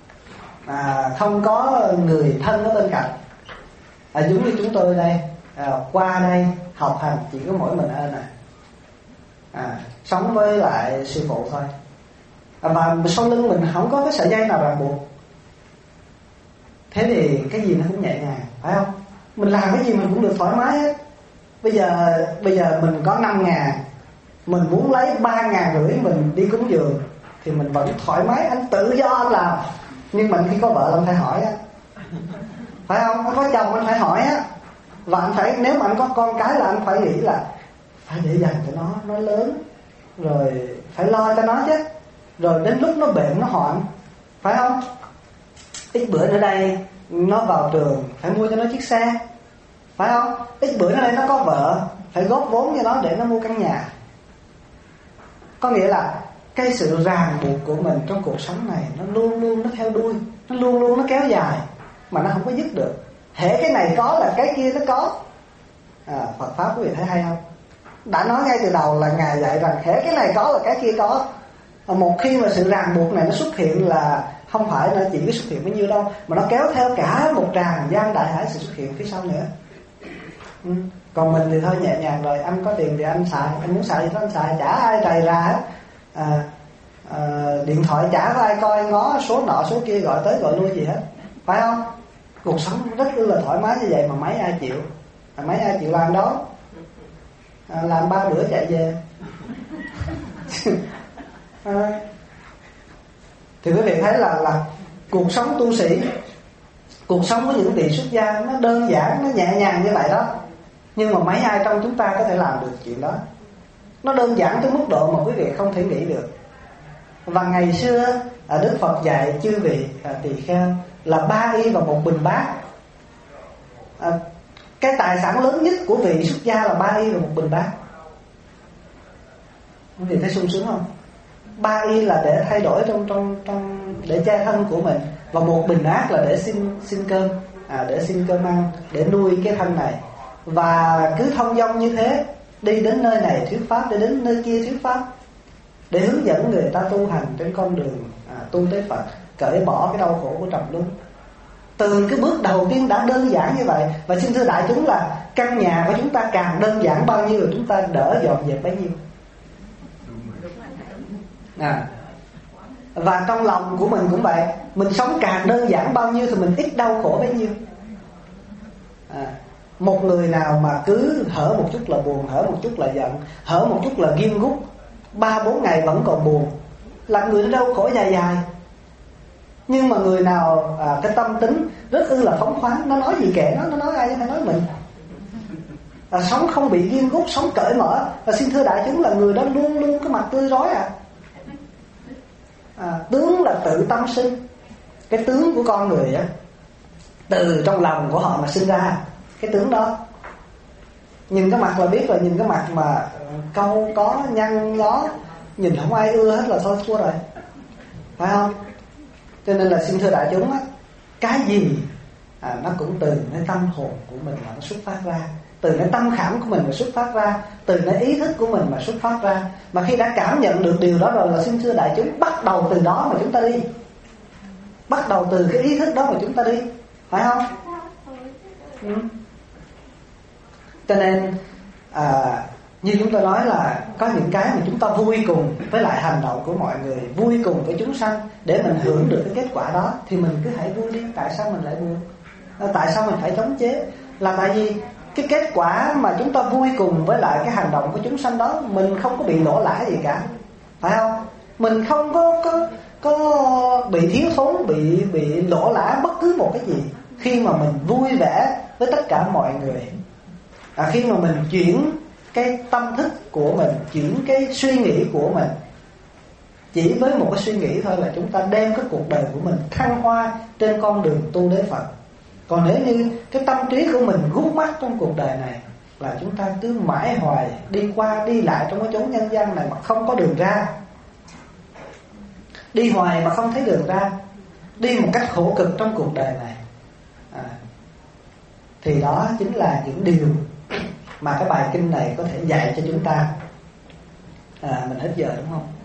à, không có người thân ở bên cạnh, à, giống như chúng tôi đây, à, qua đây học hành chỉ có mỗi mình ơn này, à, sống với lại sư phụ thôi, à, và sau lưng mình không có cái sợi dây nào ràng buộc. Thế thì cái gì nó cũng nhẹ nhàng, phải không? Mình làm cái gì mình cũng được thoải mái hết. Bây giờ bây giờ mình có năm ngàn, mình muốn lấy ba ngàn rưỡi mình đi cúng dường thì mình vẫn thoải mái, anh tự do anh làm. Nhưng mà khi có vợ là anh phải hỏi á, phải không? Anh có chồng anh phải hỏi á, và anh phải, nếu mà anh có con cái là anh phải nghĩ là phải để dành cho nó, nó lớn rồi phải lo cho nó chứ, rồi đến lúc nó bệnh nó hoạn, phải không? Ít bữa nữa đây nó vào trường phải mua cho nó chiếc xe, phải không? Ít bữa nữa đây nó có vợ phải góp vốn cho nó để nó mua căn nhà. Có nghĩa là cái sự ràng buộc của mình trong cuộc sống này nó luôn luôn nó theo đuôi, nó luôn luôn nó kéo dài mà nó không có dứt được. Hễ cái này có là cái kia nó có. à, Phật pháp quý vị thấy hay không? Đã nói ngay từ đầu là Ngài dạy rằng hễ cái này có là cái kia có. Một khi mà sự ràng buộc này nó xuất hiện là không phải là chỉ cái xuất hiện bấy nhiêu đâu, mà nó kéo theo cả một tràng gian đại hải sự xuất hiện phía sau nữa. ừ. Còn mình thì thôi nhẹ nhàng rồi, anh có tiền thì anh xài, anh muốn xài gì đó anh xài, chả ai trầy ra hết. à, à, Điện thoại chả có ai coi ngó số nọ số kia gọi tới gọi lui gì hết, phải không? Cuộc sống rất là thoải mái như vậy mà mấy ai chịu, à, mấy ai chịu làm đó, à, làm ba bữa chạy về. à, Thì quý vị thấy là là cuộc sống tu sĩ, cuộc sống của những vị xuất gia nó đơn giản, nó nhẹ nhàng như vậy đó. Nhưng mà mấy ai trong chúng ta có thể làm được chuyện đó? Nó đơn giản tới mức độ mà quý vị không thể nghĩ được. Và ngày xưa Đức Phật dạy chư vị tỳ kheo là ba y và một bình bát. à, Cái tài sản lớn nhất của vị xuất gia là ba y và một bình bát. Quý vị thấy sung sướng không? Ba y là để thay đổi trong trong trong để che thân của mình, và một bình bát là để xin xin cơm, à, để xin cơm ăn, để nuôi cái thân này. Và cứ thông dong như thế, đi đến nơi này thuyết pháp, đi đến nơi kia thuyết pháp, để hướng dẫn người ta tu hành trên con đường à, tu tới Phật, cởi bỏ cái đau khổ của trầm luân. Từ cái bước đầu tiên đã đơn giản như vậy. Và xin thưa đại chúng là căn nhà của chúng ta càng đơn giản bao nhiêu thì chúng ta đỡ dọn dẹp bấy nhiêu. à. Và trong lòng của mình cũng vậy, mình sống càng đơn giản bao nhiêu thì mình ít đau khổ bấy nhiêu. à. Một người nào mà cứ hở một chút là buồn, hở một chút là giận, hở một chút là ghim gút, ba bốn ngày vẫn còn buồn, là người nó đau khổ dài dài. Nhưng mà người nào à, cái tâm tính rất ư là phóng khoáng, nó nói gì kệ nó, nó nói ai hay nói mình. À, sống không bị ghim gút, sống cởi mở. Và xin thưa đại chúng là người đó luôn luôn cái mặt tươi rói à. à tướng là tự tâm sinh. Cái tướng của con người á, từ trong lòng của họ mà sinh ra cái tướng đó. Nhìn cái mặt là biết rồi, nhìn cái mặt mà câu có nhăn nhó, nhìn không ai ưa hết là thôi thua rồi, phải không? Cho nên là xin thưa đại chúng á, cái gì à, nó cũng từ cái tâm hồn của mình mà nó xuất phát ra, từ cái tâm khảm của mình mà xuất phát ra, từ cái ý thức của mình mà xuất phát ra. Mà khi đã cảm nhận được điều đó rồi là xin thưa đại chúng, bắt đầu từ đó mà chúng ta đi, bắt đầu từ cái ý thức đó mà chúng ta đi, phải không? Ừ. Cho nên à, như chúng tôi nói là có những cái mà chúng ta vui cùng với lại hành động của mọi người, vui cùng với chúng sanh để mình hưởng được cái kết quả đó, thì mình cứ hãy vui đi. Tại sao mình lại buồn? À, tại sao mình phải chống chế? Là tại vì cái kết quả mà chúng ta vui cùng với lại cái hành động của chúng sanh đó, mình không có bị lỗ lã gì cả, phải không? Mình không có có có bị thiếu thốn, bị bị lỗ lã bất cứ một cái gì khi mà mình vui vẻ với tất cả mọi người. À, khi mà mình chuyển cái tâm thức của mình, chuyển cái suy nghĩ của mình, chỉ với một cái suy nghĩ thôi là chúng ta đem cái cuộc đời của mình thăng hoa trên con đường tu đế Phật. Còn nếu như cái tâm trí của mình gút mắt trong cuộc đời này là chúng ta cứ mãi hoài đi qua đi lại trong cái chốn nhân gian này mà không có đường ra, đi hoài mà không thấy đường ra, đi một cách khổ cực trong cuộc đời này, à, thì đó chính là những điều mà cái bài kinh này có thể dạy cho chúng ta. À, mình hết giờ đúng không?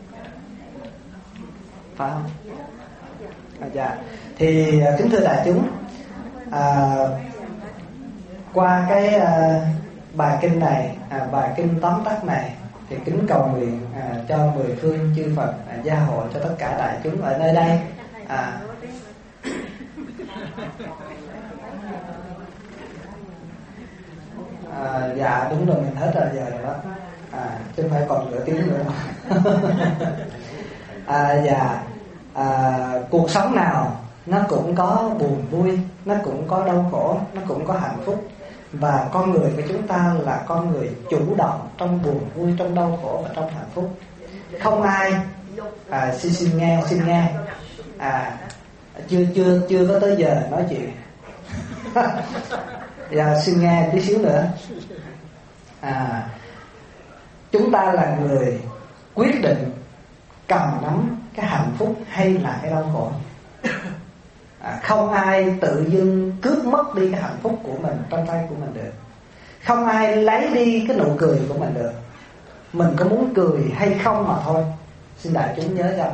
Phải không? À, dạ. Thì kính thưa đại chúng, à, qua cái à, bài kinh này, à, bài kinh tóm tắt này, thì kính cầu nguyện à, cho mười phương chư Phật à, gia hộ cho tất cả đại chúng ở nơi đây. À, À, dạ đúng rồi, mình hết rồi giờ rồi đó, à, chứ không phải còn nửa tiếng nữa đâu. à, dạ à, cuộc sống nào nó cũng có buồn vui, nó cũng có đau khổ, nó cũng có hạnh phúc. Và con người của chúng ta là con người chủ động trong buồn vui, trong đau khổ và trong hạnh phúc. Không ai à, xin xin nghe xin nghe à, chưa chưa chưa có tới giờ nói chuyện. Dạ, xin nghe tí xíu nữa. À, chúng ta là người quyết định cầm nắm cái hạnh phúc hay là cái đau khổ. À, không ai tự dưng cướp mất đi cái hạnh phúc của mình trong tay của mình được. Không ai lấy đi cái nụ cười của mình được. Mình có muốn cười hay không mà thôi. Xin đại chúng nhớ cho.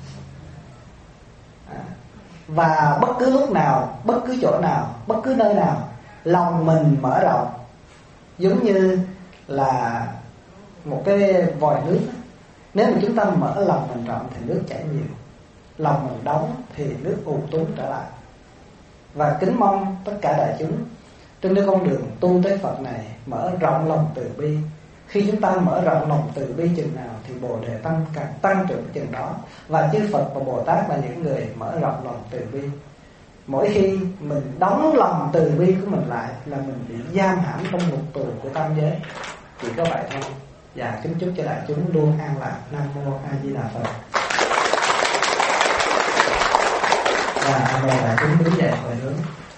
À, và bất cứ lúc nào, bất cứ chỗ nào, bất cứ nơi nào, lòng mình mở rộng, giống như là một cái vòi nước. Nếu mà chúng ta mở lòng mình rộng thì nước chảy nhiều, lòng mình đóng thì nước ùn tún trở lại. Và kính mong tất cả đại chúng trên cái con đường tu tới Phật này mở rộng lòng từ bi. Khi chúng ta mở rộng lòng từ bi chừng nào thì Bồ Đề Tâm càng tăng trưởng chừng đó. Và chư Phật và Bồ Tát là những người mở rộng lòng từ bi. Mỗi khi mình đóng lòng từ bi của mình lại là mình bị giam hãm trong ngục tù của tam giới. Chỉ có vậy thôi. Và kính chúc cho đại chúng luôn an lạc. Nam mô A Di Đà Phật. Và mời đại chúng đứng dậy hồi hướng.